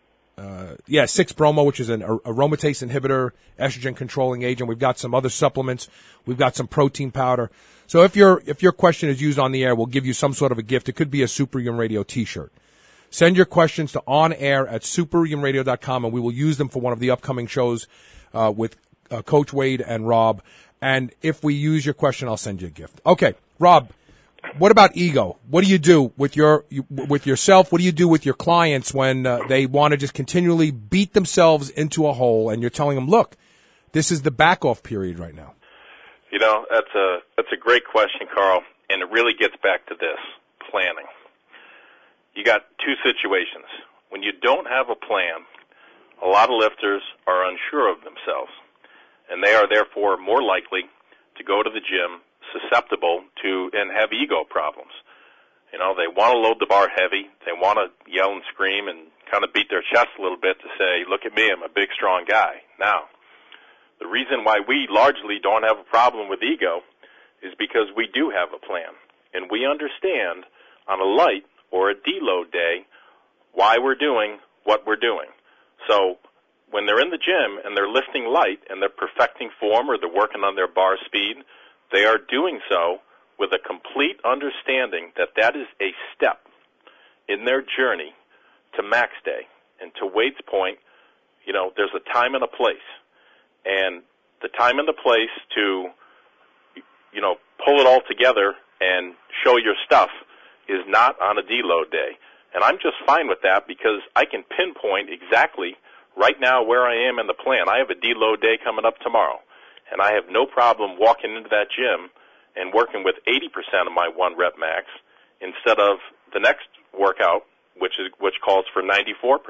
6-bromo, which is an aromatase inhibitor, estrogen controlling agent. We've got some other supplements. We've got some protein powder. So if your question is used on the air, we'll give you some sort of a gift. It could be a Superhuman Radio T-shirt. Send your questions to onair@superhumanradio.com, and we will use them for one of the upcoming shows with Coach Wade and Rob. And if we use your question, I'll send you a gift. Okay, Rob, what about ego? What do you do with yourself? What do you do with your clients when they want to just continually beat themselves into a hole, and you're telling them, look, this is the back-off period right now? You know, that's a great question, Carl, and it really gets back to this, planning. You got two situations. When you don't have a plan, a lot of lifters are unsure of themselves, and they are therefore more likely to go to the gym susceptible to and have ego problems. You know, they want to load the bar heavy. They want to yell and scream and kind of beat their chest a little bit to say, look at me, I'm a big, strong guy. Now, the reason why we largely don't have a problem with ego is because we do have a plan, and we understand on a light or a deload day why we're doing what we're doing. So when they're in the gym and they're lifting light and they're perfecting form or they're working on their bar speed, they are doing so with a complete understanding that that is a step in their journey to max day. And to Wade's point, you know, there's a time and a place. And the time and the place to, you know, pull it all together and show your stuff is not on a deload day. And I'm just fine with that because I can pinpoint exactly right now where I am in the plan. I have a deload day coming up tomorrow, and I have no problem walking into that gym and working with 80% of my 1 rep max instead of the next workout, which calls for 94%.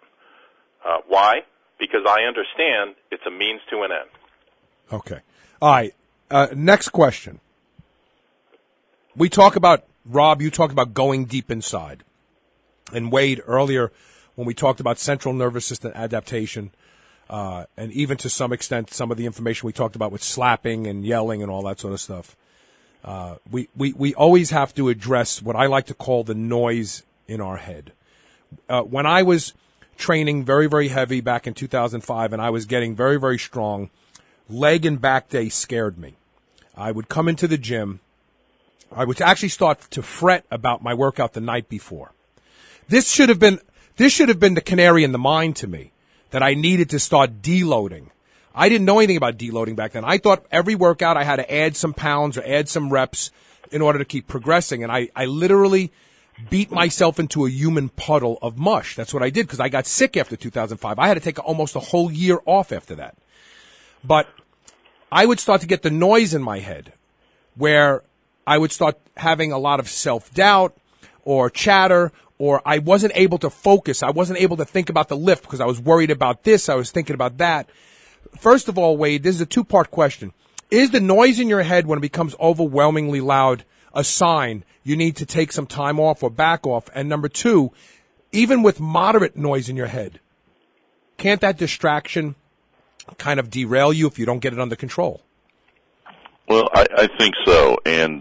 Why? Because I understand it's a means to an end. Okay. All right. Next question. we talk about, Rob, you talked about going deep inside. And Wade, earlier, when we talked about central nervous system adaptation, and even to some extent, some of the information we talked about with slapping and yelling and all that sort of stuff, we always have to address what I like to call the noise in our head. When I was training very, very heavy back in 2005 and I was getting very, very strong, leg and back day scared me. I would come into the gym. I would actually start to fret about my workout the night before. This should have been the canary in the mine to me, that I needed to start deloading. I didn't know anything about deloading back then. I thought every workout I had to add some pounds or add some reps in order to keep progressing. And I literally beat myself into a human puddle of mush. That's what I did, because I got sick after 2005. I had to take almost a whole year off after that. But I would start to get the noise in my head where I would start having a lot of self-doubt or chatter, or I wasn't able to focus. I wasn't able to think about the lift because I was worried about this. I was thinking about that. First of all, Wade, this is a two-part question. Is the noise in your head, when it becomes overwhelmingly loud, a sign you need to take some time off or back off? And number two, even with moderate noise in your head, can't that distraction kind of derail you if you don't get it under control? Well, I think so. And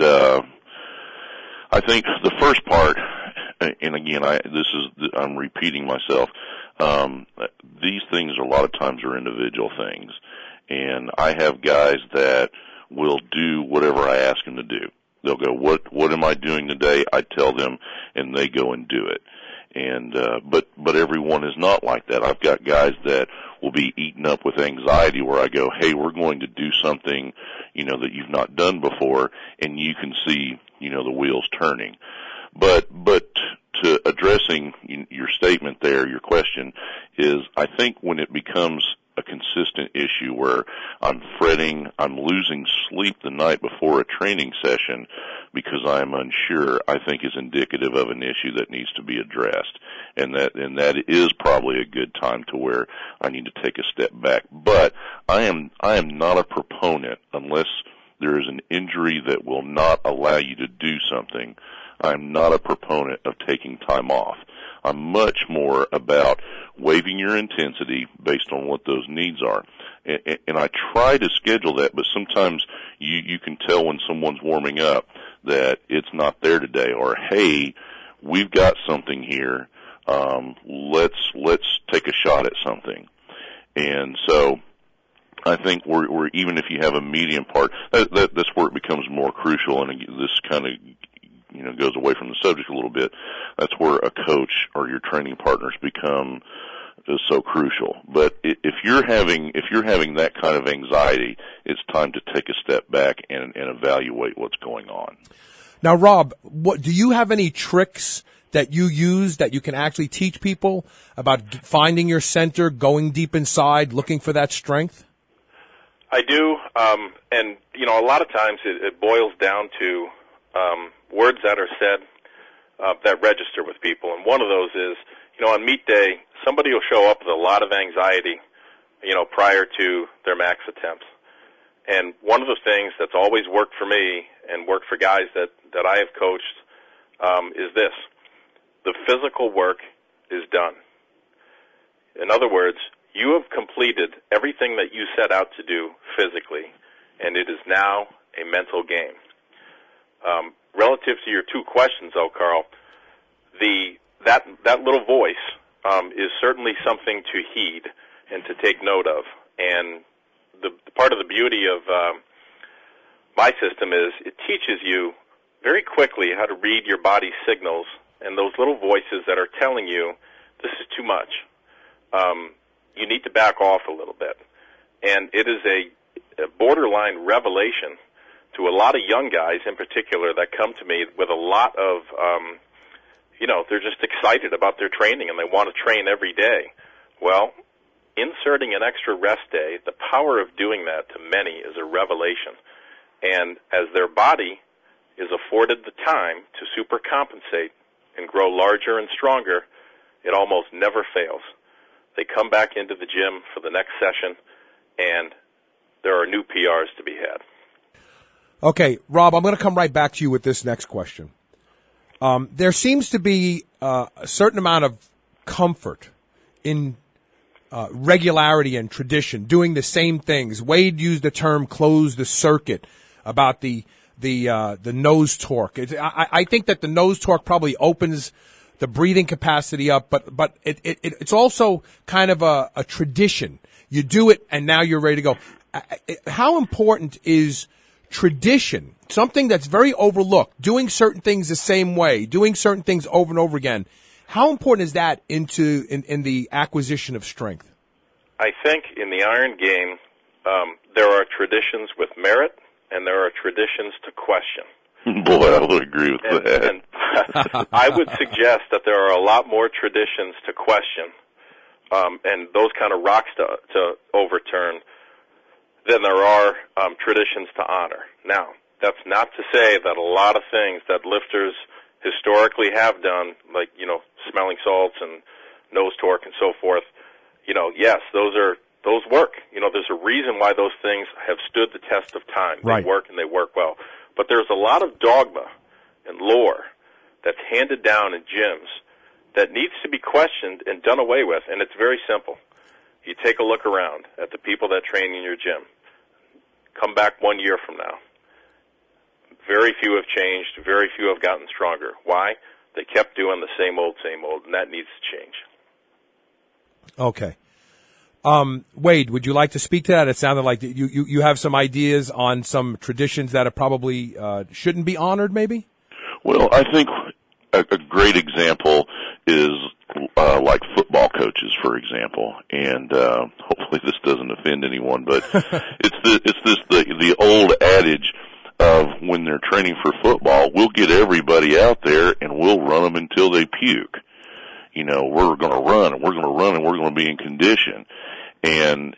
I think the first part, and again, I'm repeating myself, these things a lot of times are individual things. And I have guys that will do whatever I ask them to do. They'll go, what am I doing today? I tell them, and they go and do it. And but everyone is not like that. I've got guys that will be eaten up with anxiety where I go, hey, we're going to do something, that you've not done before, and you can see, the wheels turning. But to addressing your statement there, your question is, I think when it becomes a consistent issue where I'm fretting, I'm losing sleep the night before a training session because I'm unsure, I think is indicative of an issue that needs to be addressed. And that is probably a good time to where I need to take a step back. But I am not a proponent, unless there is an injury that will not allow you to do something, I'm not a proponent of taking time off. I'm much more about waiving your intensity based on what those needs are. And I try to schedule that, but sometimes you can tell when someone's warming up that it's not there today, or, hey, we've got something here, let's take a shot at something. And so I think we're even if you have a medium part, that's where it becomes more crucial, and this kind of goes away from the subject a little bit. That's where a coach or your training partners become so crucial. But if you're having that kind of anxiety, it's time to take a step back and evaluate what's going on. Now, Rob, do you have any tricks that you use that you can actually teach people about finding your center, going deep inside, looking for that strength? I do, and a lot of times it boils down to words that are said that register with people. And one of those is, on meet day, somebody will show up with a lot of anxiety, prior to their max attempts. And one of the things that's always worked for me and worked for guys that I have coached is this: the physical work is done. In other words, you have completed everything that you set out to do physically, and it is now a mental game. Relative to your two questions, though, Carl, that little voice is certainly something to heed and to take note of. And the part of the beauty of my system is it teaches you very quickly how to read your body's signals and those little voices that are telling you this is too much. You need to back off a little bit. And it is a borderline revelation to a lot of young guys in particular that come to me with a lot of, they're just excited about their training and they want to train every day. Well, inserting an extra rest day, the power of doing that to many is a revelation. And as their body is afforded the time to supercompensate and grow larger and stronger, it almost never fails. They come back into the gym for the next session, and there are new PRs to be had. Okay, Rob, I'm going to come right back to you with this next question. There seems to be a certain amount of comfort in regularity and tradition, doing the same things. Wade used the term "close the circuit" about the nose torque. I think that the nose torque probably opens the breathing capacity up, but it's also kind of a tradition. You do it, and now you're ready to go. How important is tradition? Something that's very overlooked. Doing certain things the same way, doing certain things over and over again. How important is that in the acquisition of strength? I think in the iron game, there are traditions with merit, and there are traditions to question. Boy, I would agree with that. And I would suggest that there are a lot more traditions to question, and those kind of rocks to overturn, than there are traditions to honor. Now, that's not to say that a lot of things that lifters historically have done, like, smelling salts and nose torque and so forth, yes, those work. There's a reason why those things have stood the test of time. Right. They work and they work well. But there's a lot of dogma and lore that's handed down in gyms that needs to be questioned and done away with, and it's very simple. You take a look around at the people that train in your gym. Come back 1 year from now. Very few have changed. Very few have gotten stronger. Why? They kept doing the same old, and that needs to change. Okay. Wade, would you like to speak to that? It sounded like you have some ideas on some traditions that are probably shouldn't be honored, maybe? Well, I think a great example is like football coaches, for example, and hopefully this doesn't offend anyone, but it's the old adage of when they're training for football, we'll get everybody out there and we'll run them until they puke. We're going to run and we're going to run and we're going to be in condition. And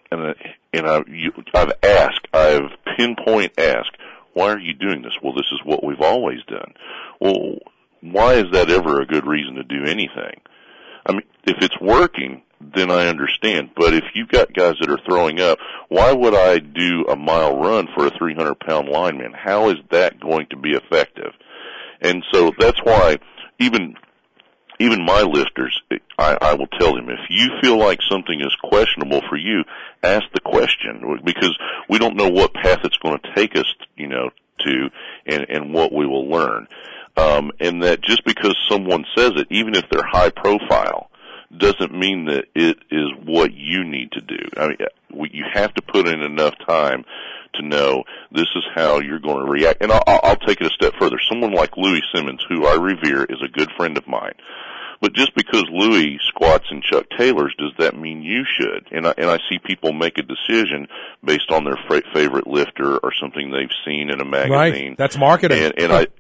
I've pinpoint asked, why are you doing this? Well, this is what we've always done. Well, why is that ever a good reason to do anything? I mean, if it's working, then I understand. But if you've got guys that are throwing up, why would I do a mile run for a 300-pound lineman? How is that going to be effective? And so that's why even my lifters, I will tell them, if you feel like something is questionable for you, ask the question, because we don't know what path it's going to take us, to, and what we will learn. And that just because someone says it, even if they're high profile, doesn't mean that it is what you need to do. I mean, you have to put in enough time to know this is how you're going to react. And I'll take it a step further. Someone like Louis Simmons, who I revere, is a good friend of mine. But just because Louis squats in Chuck Taylors, does that mean you should? And I see people make a decision based on their favorite lifter or something they've seen in a magazine. Right. That's marketing.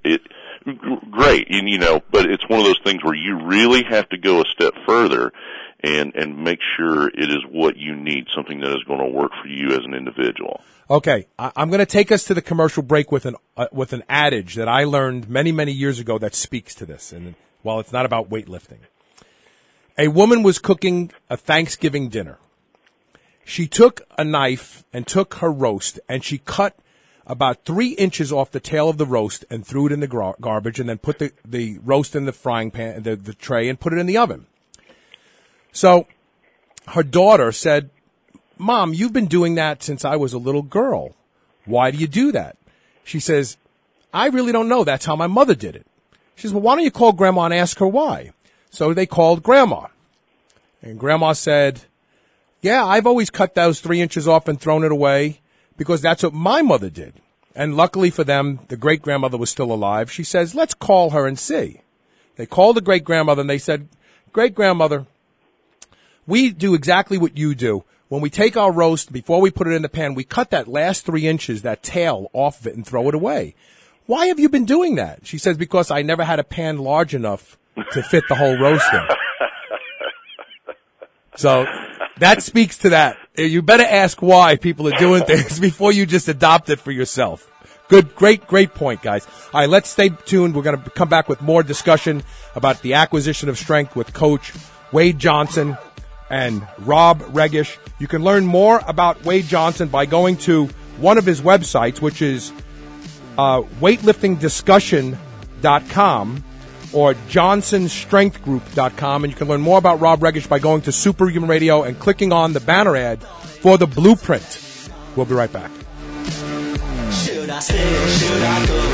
Great. And, but it's one of those things where you really have to go a step further and make sure it is what you need, something that is going to work for you as an individual. Okay. I'm going to take us to the commercial break with an adage that I learned many, many years ago that speaks to this. And while it's not about weightlifting, a woman was cooking a Thanksgiving dinner. She took a knife and took her roast, and she cut about 3 inches off the tail of the roast and threw it in the garbage, and then put the roast in the frying pan, the tray, and put it in the oven. So her daughter said, "Mom, you've been doing that since I was a little girl. Why do you do that?" She says, "I really don't know. That's how my mother did it." She says, "Well, why don't you call Grandma and ask her why?" So they called Grandma. And Grandma said, "Yeah, I've always cut those 3 inches off and thrown it away because that's what my mother did." And luckily for them, the great-grandmother was still alive. She says, "Let's call her and see." They called the great-grandmother and they said, "Great-grandmother, we do exactly what you do. When we take our roast, before we put it in the pan, we cut that last 3 inches, that tail off of it, and throw it away. Why have you been doing that?" She says, "Because I never had a pan large enough to fit the whole roast in." So that speaks to that. You better ask why people are doing things before you just adopt it for yourself. Good, great point, guys. All right, let's stay tuned. We're going to come back with more discussion about the acquisition of strength with Coach Wade Johnson and Rob Regish. You can learn more about Wade Johnson by going to one of his websites, which is weightliftingdiscussion.com or johnsonstrengthgroup.com, and you can learn more about Rob Regish by going to Superhuman Radio and clicking on the banner ad for the blueprint. We'll be right back. Should I stay or should I go?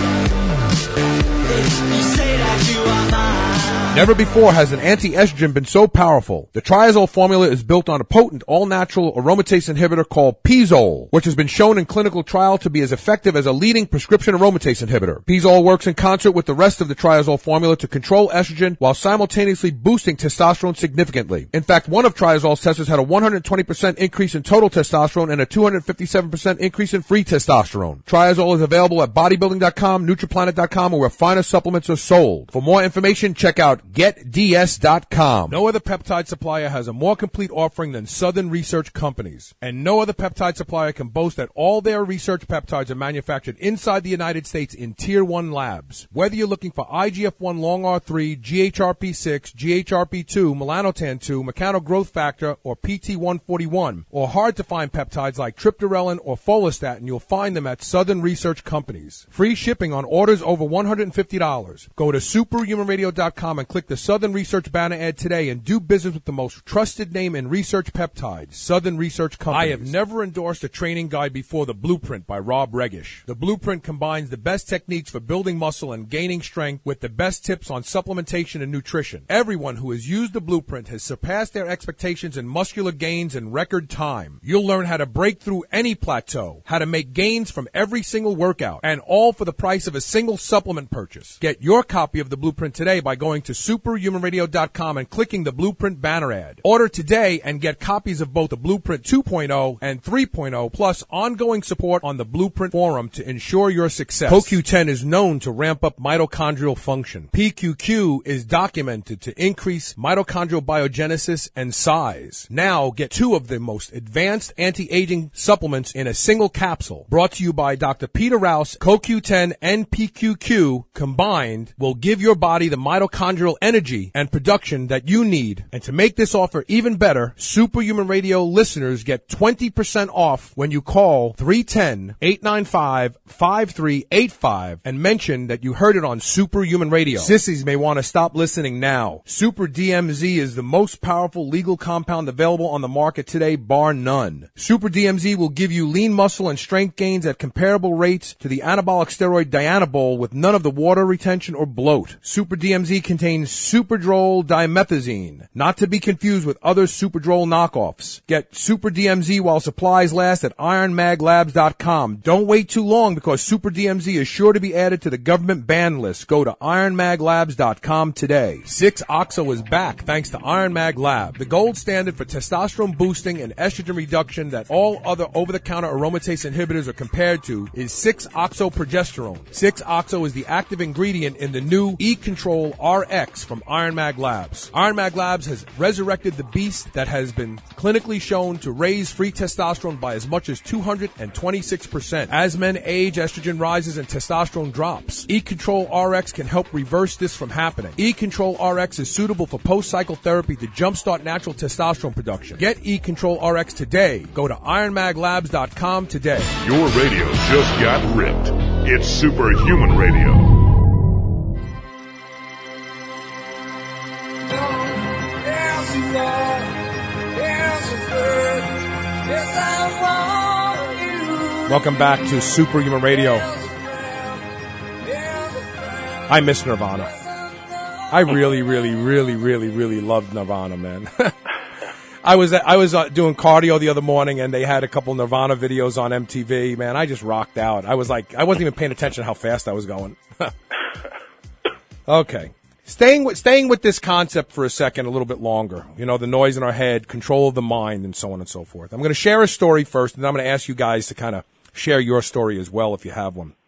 You say that you are mine. Never before has an anti-estrogen been so powerful. The Triazole formula is built on a potent, all-natural aromatase inhibitor called Pizole, which has been shown in clinical trial to be as effective as a leading prescription aromatase inhibitor. Pizole works in concert with the rest of the Triazole formula to control estrogen while simultaneously boosting testosterone significantly. In fact, one of Triazole's testers had a 120% increase in total testosterone and a 257% increase in free testosterone. Triazole is available at bodybuilding.com, nutriplanet.com, or where finer supplements are sold. For more information, check out GetDS.com. No other peptide supplier has a more complete offering than Southern Research Companies. And no other peptide supplier can boast that all their research peptides are manufactured inside the United States in Tier 1 labs. Whether you're looking for IGF-1 Long R3, GHRP6, GHRP2, melanotan-2, mechanogrowth factor, or PT141, or hard-to-find peptides like triptorelin or follistatin, you'll find them at Southern Research Companies. Free shipping on orders over $150. Go to superhumanradio.com and click the Southern Research banner ad today and do business with the most trusted name in research peptides, Southern Research Companies. I have never endorsed a training guide before the Blueprint by Rob Regish. The Blueprint combines the best techniques for building muscle and gaining strength with the best tips on supplementation and nutrition. Everyone who has used the Blueprint has surpassed their expectations in muscular gains in record time. You'll learn how to break through any plateau, how to make gains from every single workout, and all for the price of a single supplement purchase. Get your copy of the Blueprint today by going to superhumanradio.com and clicking the Blueprint banner ad. Order today and get copies of both the Blueprint 2.0 and 3.0, plus ongoing support on the Blueprint forum to ensure your success. CoQ10 is known to ramp up mitochondrial function. PQQ is documented to increase mitochondrial biogenesis and size. Now get 2 of the most advanced anti-aging supplements in a single capsule. Brought to you by Dr. Peter Rouse. CoQ10 and PQQ combined will give your body the mitochondrial energy and production that you need. And to make this offer even better, Superhuman Radio listeners get 20% off when you call 310-895-5385 and mention that you heard it on Superhuman Radio. Sissies may want to stop listening now. Super DMZ is the most powerful legal compound available on the market today, bar none. Super DMZ will give you lean muscle and strength gains at comparable rates to the anabolic steroid Dianabol with none of the water retention or bloat. Super DMZ contains Superdrol dimethazine, not to be confused with other Superdrol knockoffs. Get Super DMZ while supplies last at ironmaglabs.com. Don't wait too long because Super DMZ is sure to be added to the government ban list. Go to ironmaglabs.com today. 6-Oxo is back thanks to Iron Mag Lab, the gold standard for testosterone boosting and estrogen reduction that all other over-the-counter aromatase inhibitors are compared to is 6-Oxo progesterone. 6-Oxo is the active ingredient in the new E-Control RX from Iron Mag Labs. Iron Mag Labs has resurrected the beast that has been clinically shown to raise free testosterone by as much as 226%. As men age, estrogen rises and testosterone drops. E-Control RX can help reverse this from happening. E-Control RX is suitable for post-cycle therapy to jumpstart natural testosterone production. Get E-Control RX today. Go to ironmaglabs.com today. Your radio just got ripped. It's Superhuman Radio. Welcome back to Superhuman Radio. I miss Nirvana. I really loved Nirvana, man. I was doing cardio the other morning, and they had a couple Nirvana videos on MTV. Man, I just rocked out. I wasn't even paying attention to how fast I was going. Okay. Staying with this concept for a second, a little bit longer. You know, the noise in our head, control of the mind, and so on and so forth. I'm going to share a story first, and then I'm going to ask you guys to kind of share your story as well if you have one.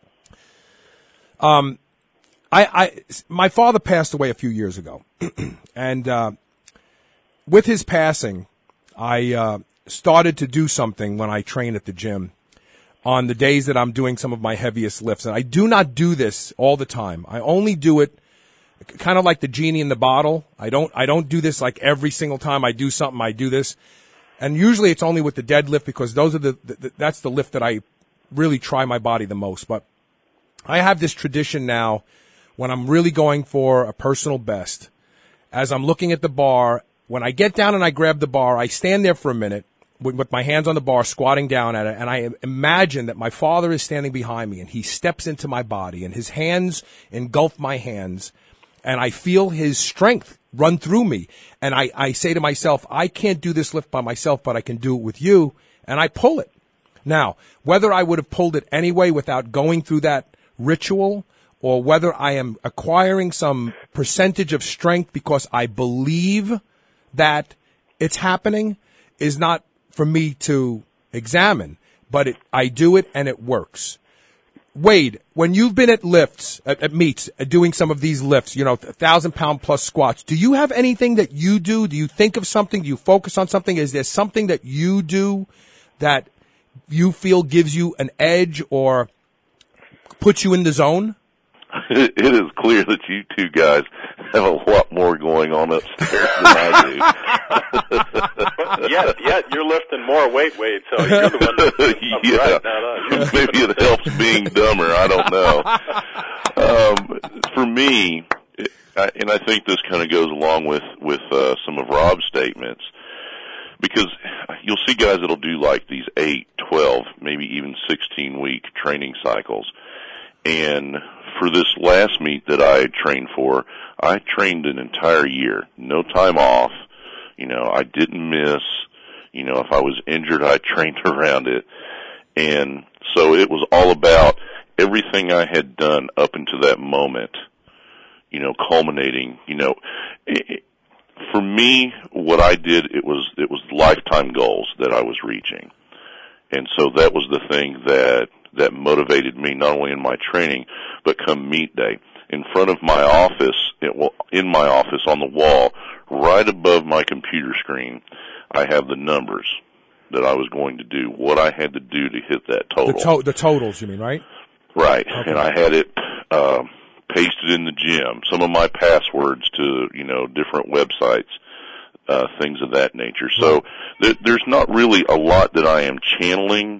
My father passed away a few years ago, and with his passing, I started to do something when I train at the gym on the days that I'm doing some of my heaviest lifts. And I do not do this all the time. I only do it kind of like the genie in the bottle. I don't do this like every single time I do something, I do this. And usually it's only with the deadlift because those are that's the lift that I really try my body the most. But I have this tradition now when I'm really going for a personal best. As I'm looking at the bar, when I get down and I grab the bar, I stand there for a minute with my hands on the bar, squatting down at it, and I imagine that my father is standing behind me, and he steps into my body, and his hands engulf my hands, and I feel his strength run through me. And I say to myself, I can't do this lift by myself, but I can do it with you, and I pull it. Now, whether I would have pulled it anyway without going through that ritual, or whether I am acquiring some percentage of strength because I believe that it's happening, is not for me to examine, but I do it and it works. Wade, when you've been at lifts, at meets, doing some of these lifts, 1,000-pound plus squats, do you have anything that you do? Do you think of something? Do you focus on something? Is there something that you do that you feel gives you an edge or puts you in the zone? It is clear that you two guys have a lot more going on upstairs than I do. Yet you're lifting more weight, Wade, so you're the one that's yeah. right, not us. Maybe it helps being dumber, I don't know. For me, and I think this kind of goes along with some of Rob's statements, because you'll see guys that'll do like these 8, 12, maybe even 16-week training cycles. And for this last meet that I trained for, I trained an entire year, no time off. I didn't miss. If I was injured, I trained around it. And so it was all about everything I had done up until that moment, culminating, for me, what I did, it was lifetime goals that I was reaching. And so that was the thing that motivated me, not only in my training, but come meet day. In front of my office, in my office on the wall, right above my computer screen, I have the numbers that I was going to do, what I had to do to hit that total. The totals, you mean, right? Right. Okay. And I had it pasted in the gym, some of my passwords to, different websites, things of that nature. So there's not really a lot that I am channeling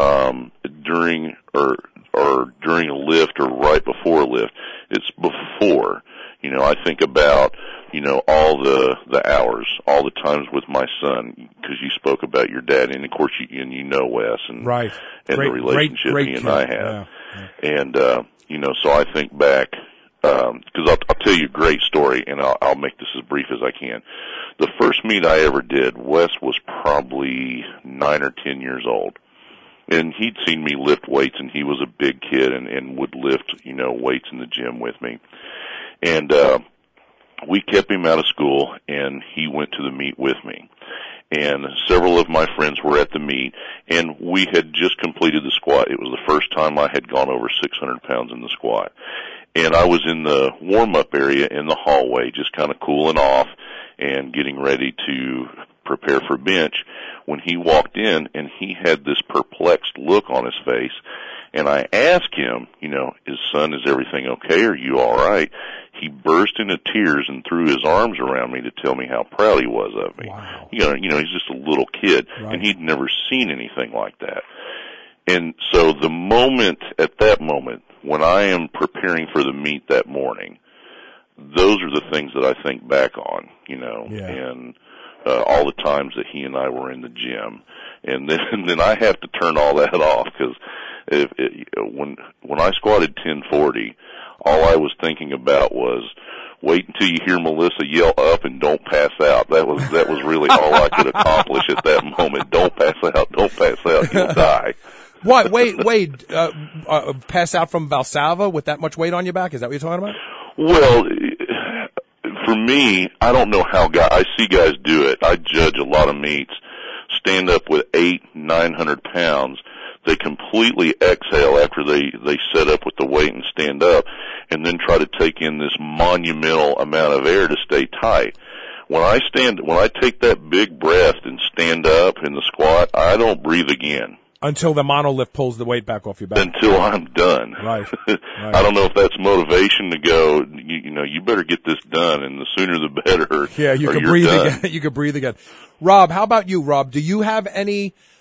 during during a lift or right before a lift. It's before. I think about, all the hours, all the times with my son, because you spoke about your dad, and of course Wes, and right. And great, the relationship great he and kid. I have. Yeah. And, so I think back, because I'll tell you a great story, and I'll make this as brief as I can. The first meet I ever did, Wes was probably 9 or 10 years old. And he'd seen me lift weights, and he was a big kid and would lift, weights in the gym with me. And we kept him out of school, and he went to the meet with me. And several of my friends were at the meet, and we had just completed the squat. It was the first time I had gone over 600 pounds in the squat. And I was in the warm-up area in the hallway, just kind of cooling off and getting ready to prepare for bench, when he walked in, and he had this perplexed look on his face. And I asked him, his son, is everything okay? Are you all right? He burst into tears and threw his arms around me to tell me how proud he was of me. Wow. He's just a little kid, right. And he'd never seen anything like that. And so at that moment, when I am preparing for the meet that morning, those are the things that I think back on, and all the times that he and I were in the gym. And then I have to turn all that off, because when I squatted 1040, all I was thinking about was wait until you hear Melissa yell up and don't pass out. That was really all I could accomplish at that moment. Don't pass out, you'll die. What? Wade, pass out from Valsalva with that much weight on your back? Is that what you're talking about? Well, for me, I don't know how I see guys do it. I judge a lot of meets, stand up with 800-900 pounds. They completely exhale after they set up with the weight and stand up, and then try to take in this monumental amount of air to stay tight. When I take that big breath and stand up in the squat, I don't breathe again. Until the monolift pulls the weight back off your back. Until I'm done. Right. I don't know if that's motivation to go, you better get this done, and the sooner the better. Yeah, you can breathe again. You can breathe again. Rob, how about you, Rob? Do you have any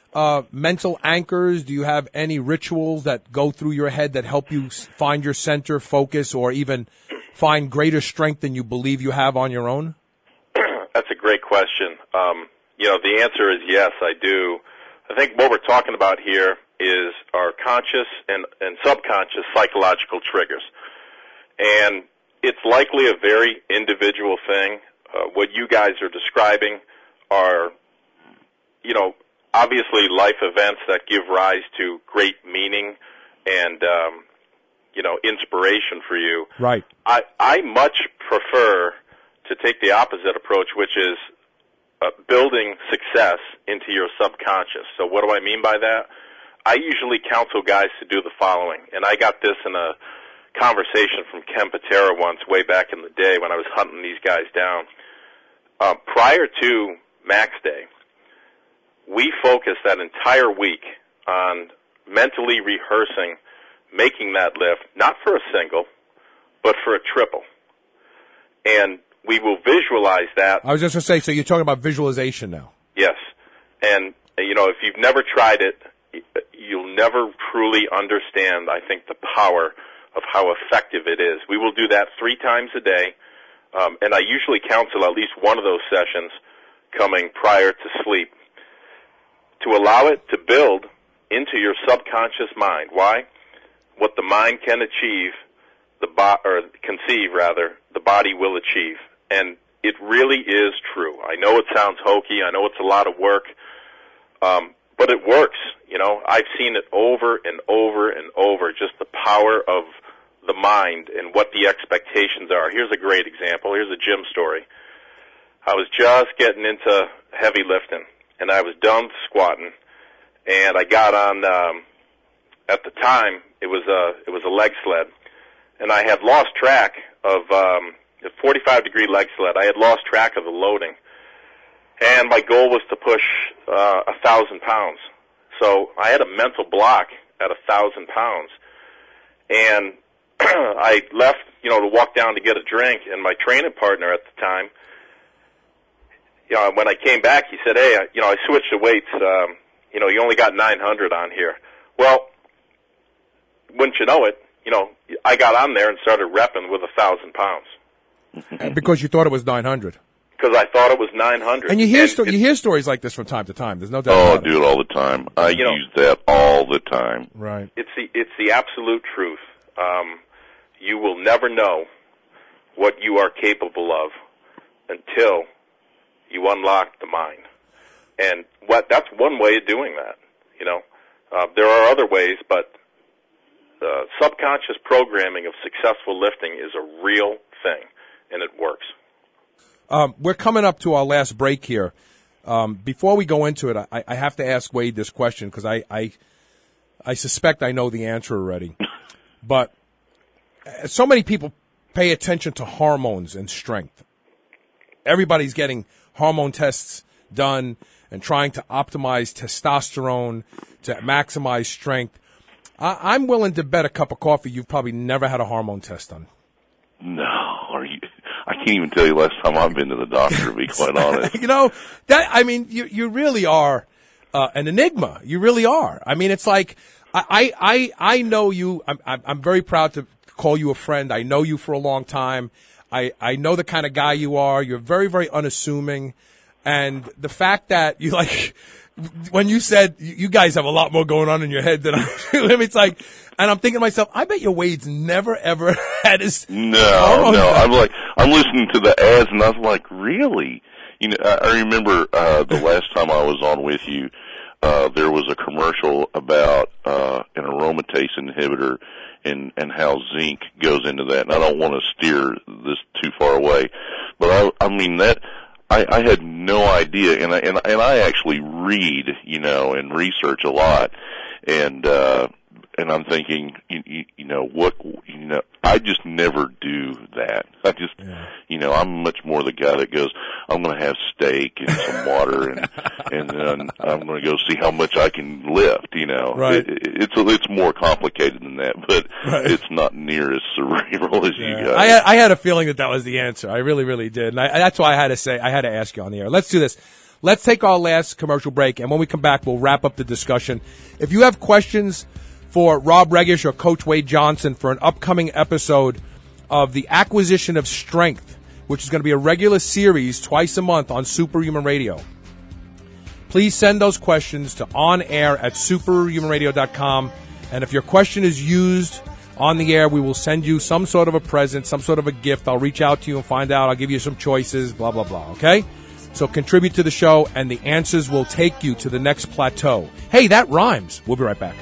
mental anchors? Do you have any rituals that go through your head that help you find your center, focus, or even find greater strength than you believe you have on your own? That's a great question. The answer is yes, I do. I think what we're talking about here is our conscious and subconscious psychological triggers. And it's likely a very individual thing. What you guys are describing are, obviously life events that give rise to great meaning and, inspiration for you. Right. I much prefer to take the opposite approach, which is building success into your subconscious. So what do I mean by that? I usually counsel guys to do the following, and I got this in a conversation from Ken Patera once way back in the day when I was hunting these guys down. Prior to Max Day, we focused that entire week on mentally rehearsing making that lift, not for a single, but for a triple. And we will visualize that. I was just going to say, so you're talking about visualization now. Yes. And, if you've never tried it, you'll never truly understand, I think, the power of how effective it is. We will do that 3 times a day, and I usually counsel at least one of those sessions coming prior to sleep to allow it to build into your subconscious mind. Why? What the mind can achieve, the body will achieve. And it really is true. I know it sounds hokey. I know it's a lot of work, but it works. I've seen it over and over and over, just the power of the mind and what the expectations are. Here's a great example. Here's a gym story. I was just getting into heavy lifting, and I was done squatting, and I got on, at the time, it was a leg sled, and I had lost track of a 45-degree leg sled. I had lost track of the loading, and my goal was to push 1,000 pounds. So I had a mental block at 1,000 pounds, and I left, to walk down to get a drink, and my training partner at the time, when I came back, he said, "Hey, I switched the weights. You only got 900 on here." Well, wouldn't you know it, I got on there and started repping with 1,000 pounds. Because you thought it was 900. Because I thought it was 900. And you hear stories like this from time to time. There's no doubt about it. I do it all the time. I use that all the time. Right. It's the absolute truth. You will never know what you are capable of until you unlock the mind. And that's one way of doing that. There are other ways, but subconscious programming of successful lifting is a real thing, and it works. We're coming up to our last break here. Before we go into it, I have to ask Wade this question because I suspect I know the answer already. But so many people pay attention to hormones and strength. Everybody's getting hormone tests done and trying to optimize testosterone to maximize strength. I'm willing to bet a cup of coffee you've probably never had a hormone test done. No, I can't even tell you last time I've been to the doctor, to be quite honest. You really are an enigma. You really are. I mean, it's like I know you. I'm very proud to call you a friend. I know you for a long time. I know the kind of guy you are. You're very, very unassuming, and the fact that you when you said you guys have a lot more going on in your head than I do, it's like, and I'm thinking to myself, I bet your Wade's never ever had his. No. I'm listening to the ads, and I was like, really? I remember the last time I was on with you, there was a commercial about an aromatase inhibitor and how zinc goes into that. And I don't want to steer this too far away, but I had no idea, and I actually read, and research a lot, and I'm thinking, I just never do that. I just, I'm much more the guy that goes, I'm going to have steak and some water, and then I'm going to go see how much I can lift. Right. It's more complicated than that, but it's not near as cerebral as you guys. I had a feeling that was the answer. I really, really did, and that's why I had to ask you on the air. Let's do this. Let's take our last commercial break, and when we come back, we'll wrap up the discussion. If you have questions for Rob Regish or Coach Wade Johnson for an upcoming episode of The Acquisition of Strength, which is going to be a regular series twice a month on Superhuman Radio, please send those questions to onair@superhumanradio.com. And if your question is used on the air, we will send you some sort of a present, some sort of a gift. I'll reach out to you and find out. I'll give you some choices, blah, blah, blah, okay? So contribute to the show, and the answers will take you to the next plateau. Hey, that rhymes. We'll be right back.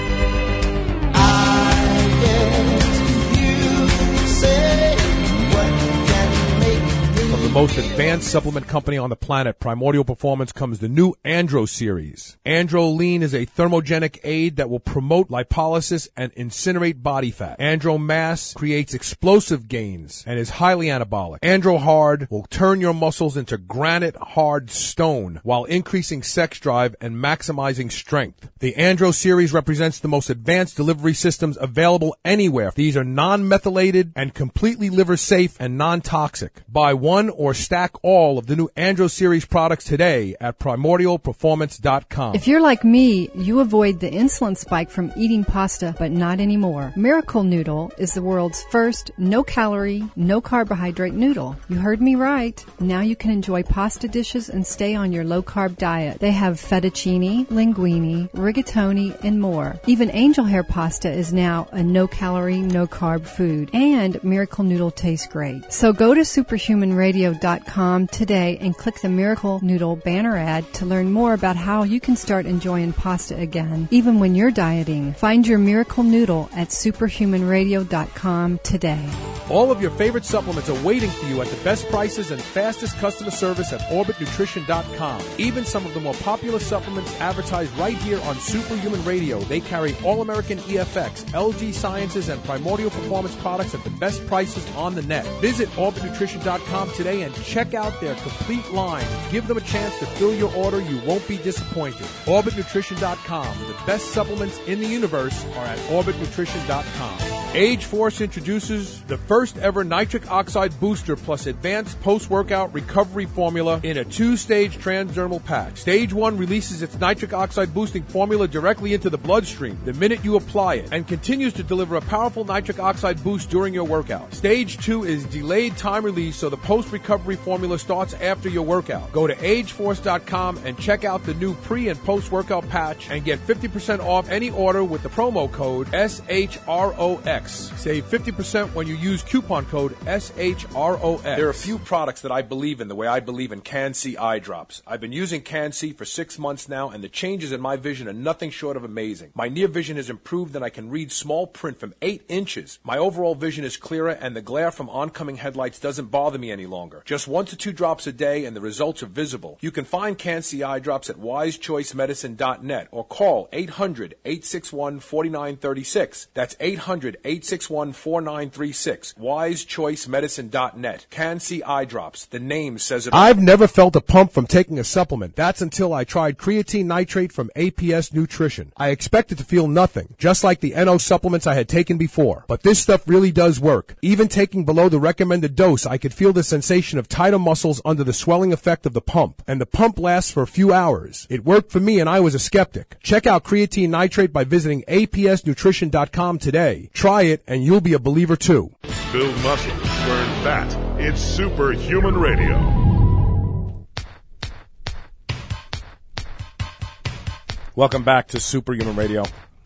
The most advanced supplement company on the planet, Primordial Performance, comes the new Andro series. Andro Lean is a thermogenic aid that will promote lipolysis and incinerate body fat. Andro Mass creates explosive gains and is highly anabolic. Andro Hard will turn your muscles into granite hard stone while increasing sex drive and maximizing strength. The Andro series represents the most advanced delivery systems available anywhere. These are non-methylated and completely liver safe and non-toxic. Buy one or stack all of the new Andro series products today at primordialperformance.com. If you're like me, you avoid the insulin spike from eating pasta, but not anymore. Miracle Noodle is the world's first no-calorie, no-carbohydrate noodle. You heard me right. Now you can enjoy pasta dishes and stay on your low-carb diet. They have fettuccine, linguine, rigatoni, and more. Even angel hair pasta is now a no-calorie, no-carb food. And Miracle Noodle tastes great. So go to superhumanradio.com today and click the Miracle Noodle banner ad to learn more about how you can start enjoying pasta again, even when you're dieting. Find your Miracle Noodle at superhumanradio.com today. All of your favorite supplements are waiting for you at the best prices and fastest customer service at orbitnutrition.com. Even some of the more popular supplements advertised right here on Superhuman Radio. They carry All-American EFX, LG Sciences, and Primordial Performance products at the best prices on the net. Visit orbitnutrition.com today and check out their complete line. Give them a chance to fill your order. You won't be disappointed. Orbitnutrition.com. The best supplements in the universe are at orbitnutrition.com. Age Force introduces the first ever nitric oxide booster plus advanced post-workout recovery formula in a 2-stage transdermal patch. Stage 1 releases its nitric oxide boosting formula directly into the bloodstream the minute you apply it and continues to deliver a powerful nitric oxide boost during your workout. Stage 2 is delayed time release, so the post-recovery formula starts after your workout. Go to ageforce.com and check out the new pre- and post-workout patch and get 50% off any order with the promo code SHROX. Save 50% when you use coupon code SHROX. There are a few products that I believe in the way I believe in Can-C eye drops. I've been using Can-C for 6 months now, and the changes in my vision are nothing short of amazing. My near vision has improved, and I can read small print from 8 inches. My overall vision is clearer, and the glare from oncoming headlights doesn't bother me any longer. Just 1 to 2 drops a day, and the results are visible. You can find Can-C eye drops at wisechoicemedicine.net or call 800-861-4936. That's 800-861-4936. wisechoicemedicine.net. Can-C eye drops. The name says it all. I've never felt a pump from taking a supplement. That's until I tried creatine nitrate from APS Nutrition. I expected to feel nothing, just like the NO supplements I had taken before. But this stuff really does work. Even taking below the recommended dose, I could feel the sensation of tighter muscles under the swelling effect of the pump. And the pump lasts for a few hours. It worked for me, and I was a skeptic. Check out creatine nitrate by visiting apsnutrition.com today. Try it, and you'll be a believer too. Build muscle, burn fat. It's Superhuman Radio. Welcome back to Superhuman Radio.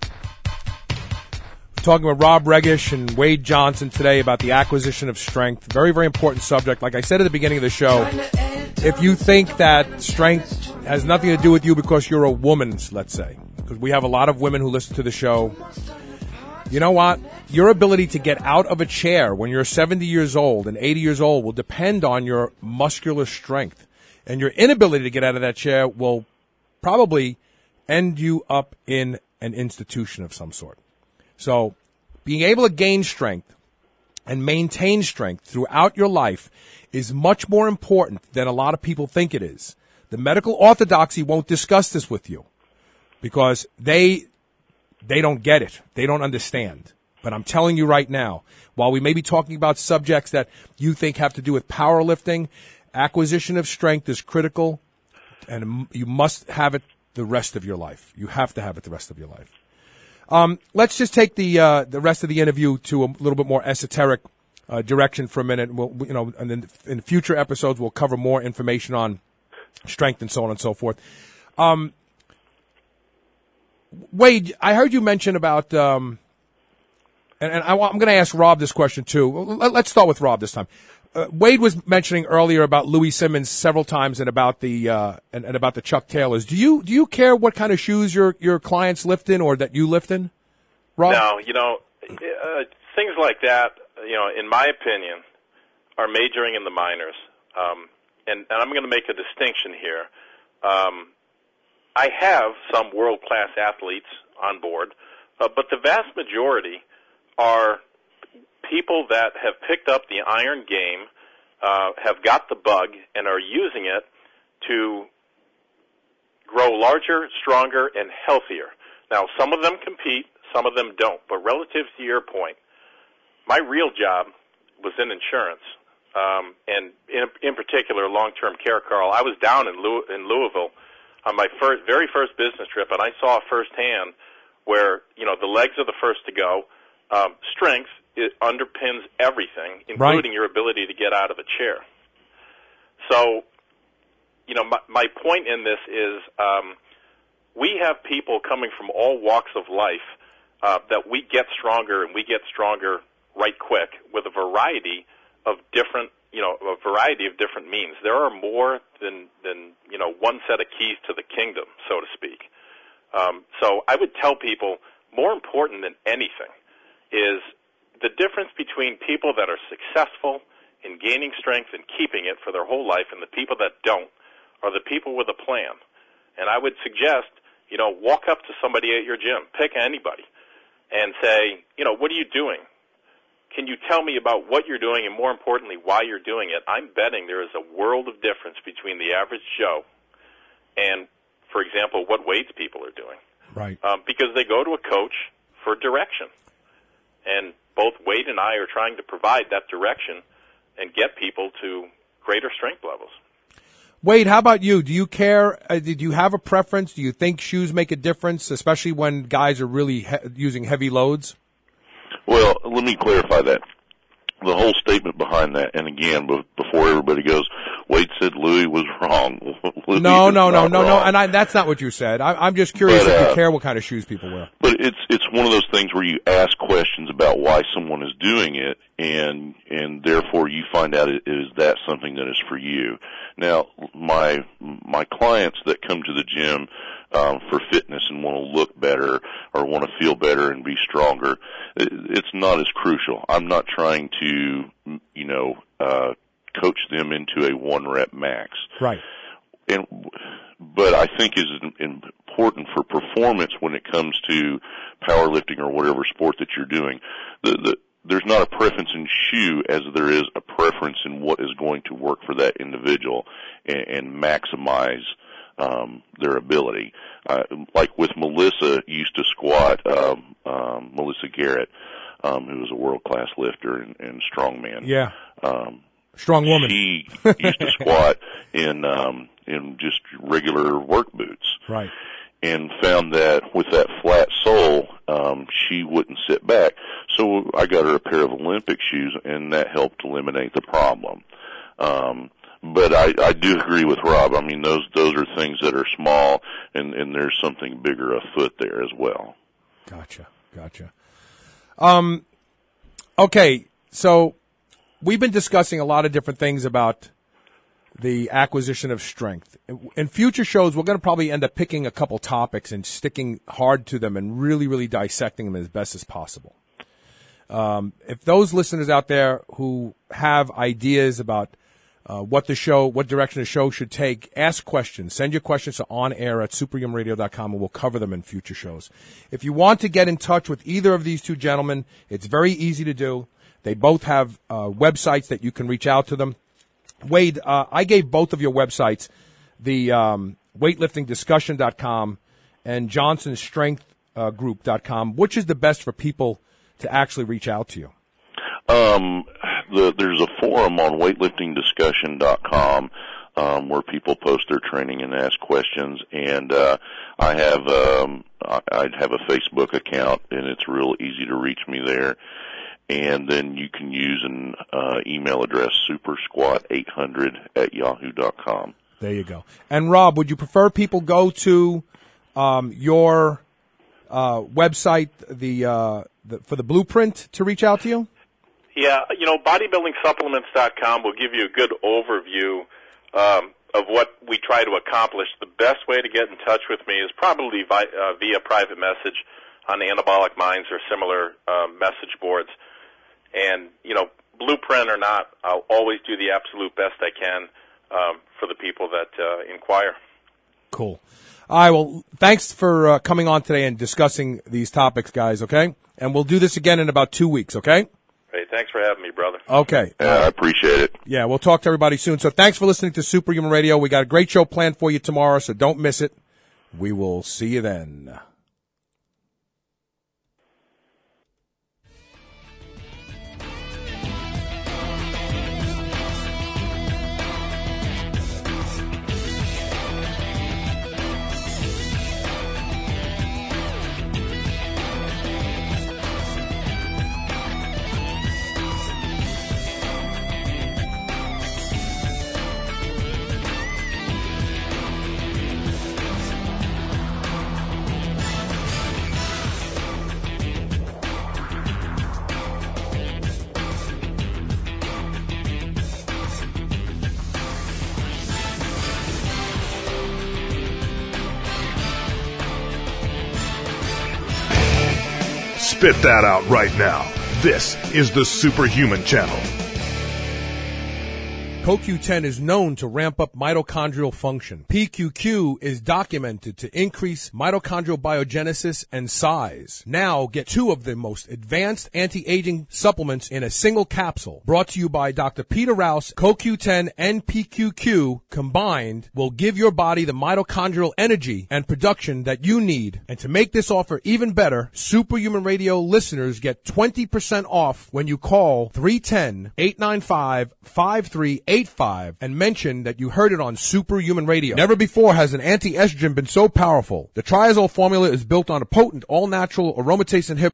We're talking with Rob Regish and Wade Johnson today about the acquisition of strength. Very, very important subject. Like I said at the beginning of the show, if you think that strength has nothing to do with you because you're a woman, let's say, because we have a lot of women who listen to the show, you know what? Your ability to get out of a chair when you're 70 years old and 80 years old will depend on your muscular strength. And your inability to get out of that chair will probably end you up in an institution of some sort. So being able to gain strength and maintain strength throughout your life is much more important than a lot of people think it is. The medical orthodoxy won't discuss this with you because they don't get it. They don't understand. But I'm telling you right now, while we may be talking about subjects that you think have to do with powerlifting, acquisition of strength is critical And you must have it the rest of your life. You have to have it the rest of your life. Let's just take the rest of the interview to a little bit more esoteric direction for a minute. We'll, and then in future episodes we'll cover more information on strength and so on and so forth. Wade, I heard you mention about, and I'm going to ask Rob this question too. Let's start with Rob this time. Wade was mentioning earlier about Louis Simmons several times and about the and about the Chuck Taylors. Do you care what kind of shoes your clients lift in or that you lift in, Rob? No, things like that, in my opinion, are majoring in the minors. And I'm going to make a distinction here. I have some world-class athletes on board, but the vast majority are people that have picked up the iron game, have got the bug, and are using it to grow larger, stronger, and healthier. Now, some of them compete, some of them don't. But relative to your point, my real job was in insurance, and in particular long-term care, Carl. I was down in Louisville on my very first business trip, and I saw firsthand where, the legs are the first to go. Strength, it underpins everything, including your ability to get out of a chair. So, my point in this is we have people coming from all walks of life that we get stronger, and we get stronger right quick with a variety of different means. There are more than one set of keys to the kingdom, so to speak. So I would tell people, more important than anything is the difference between people that are successful in gaining strength and keeping it for their whole life and the people that don't are the people with a plan. And I would suggest, walk up to somebody at your gym, pick anybody, and say, what are you doing? Can you tell me about what you're doing and, more importantly, why you're doing it? I'm betting there is a world of difference between the average Joe and, for example, what Wade's people are doing. Right. Because they go to a coach for direction. And both Wade and I are trying to provide that direction and get people to greater strength levels. Wade, how about you? Do you care? Did you have a preference? Do you think shoes make a difference, especially when guys are really using heavy loads? Well, let me clarify that. The whole statement behind that, and again, before everybody goes, Wade said Louis was wrong. No, and that's not what you said. I'm just curious if you care what kind of shoes people wear. But it's one of those things where you ask questions about why someone is doing it, and therefore you find out is that something that is for you. Now, my clients that come to the gym for fitness and want to look better or want to feel better and be stronger, it's not as crucial. I'm not trying to, coach them into a 1-rep max. Right. But I think is important for performance when it comes to powerlifting or whatever sport that you're doing. There's not a preference in shoe as there is a preference in what is going to work for that individual and maximize their ability. Like with Melissa used to squat, Melissa Garrett, who was a world-class lifter and strongman. Yeah. Strong woman. She used to squat in just regular work boots. Right. And found that with that flat sole, she wouldn't sit back. So I got her a pair of Olympic shoes, and that helped eliminate the problem. But I do agree with Rob. I mean, those are things that are small, and there's something bigger afoot there as well. Gotcha. Okay, so we've been discussing a lot of different things about the acquisition of strength. In future shows, we're going to probably end up picking a couple topics and sticking hard to them and really, really dissecting them as best as possible. If those listeners out there who have ideas about what direction the show should take, ask questions. Send your questions to onair@superhumanradio.com, and we'll cover them in future shows. If you want to get in touch with either of these two gentlemen, it's very easy to do. They both have websites that you can reach out to them. Wade, I gave both of your websites, the weightliftingdiscussion.com and johnsonstrengthgroup.com. Which is the best for people to actually reach out to you? There's a forum on weightliftingdiscussion.com where people post their training and ask questions. And I have a Facebook account, and it's real easy to reach me there. And then you can use an email address, supersquat800@yahoo.com. There you go. And Rob, would you prefer people go to your website, for the blueprint, to reach out to you? Yeah, bodybuildingsupplements.com will give you a good overview of what we try to accomplish. The best way to get in touch with me is probably via private message on Anabolic Minds or similar message boards. And, blueprint or not, I'll always do the absolute best I can for the people that inquire. Cool. All right, well, thanks for coming on today and discussing these topics, guys, okay? And we'll do this again in about 2 weeks, okay? Hey, thanks for having me, brother. Okay. Yeah, I appreciate it. Yeah, we'll talk to everybody soon. So thanks for listening to Superhuman Radio. We got a great show planned for you tomorrow, so don't miss it. We will see you then. Spit that out right now. This is the Superhuman Channel. CoQ10 is known to ramp up mitochondrial function. PQQ is documented to increase mitochondrial biogenesis and size. Now get 2 of the most advanced anti-aging supplements in a single capsule. Brought to you by Dr. Peter Rouse. CoQ10 and PQQ combined will give your body the mitochondrial energy and production that you need. And to make this offer even better, Superhuman Radio listeners get 20% off when you call 310-895-5385 and mention that you heard it on Superhuman Radio. Never before has an anti-estrogen been so powerful. The Triazole formula is built on a potent, all-natural aromatase inhibitor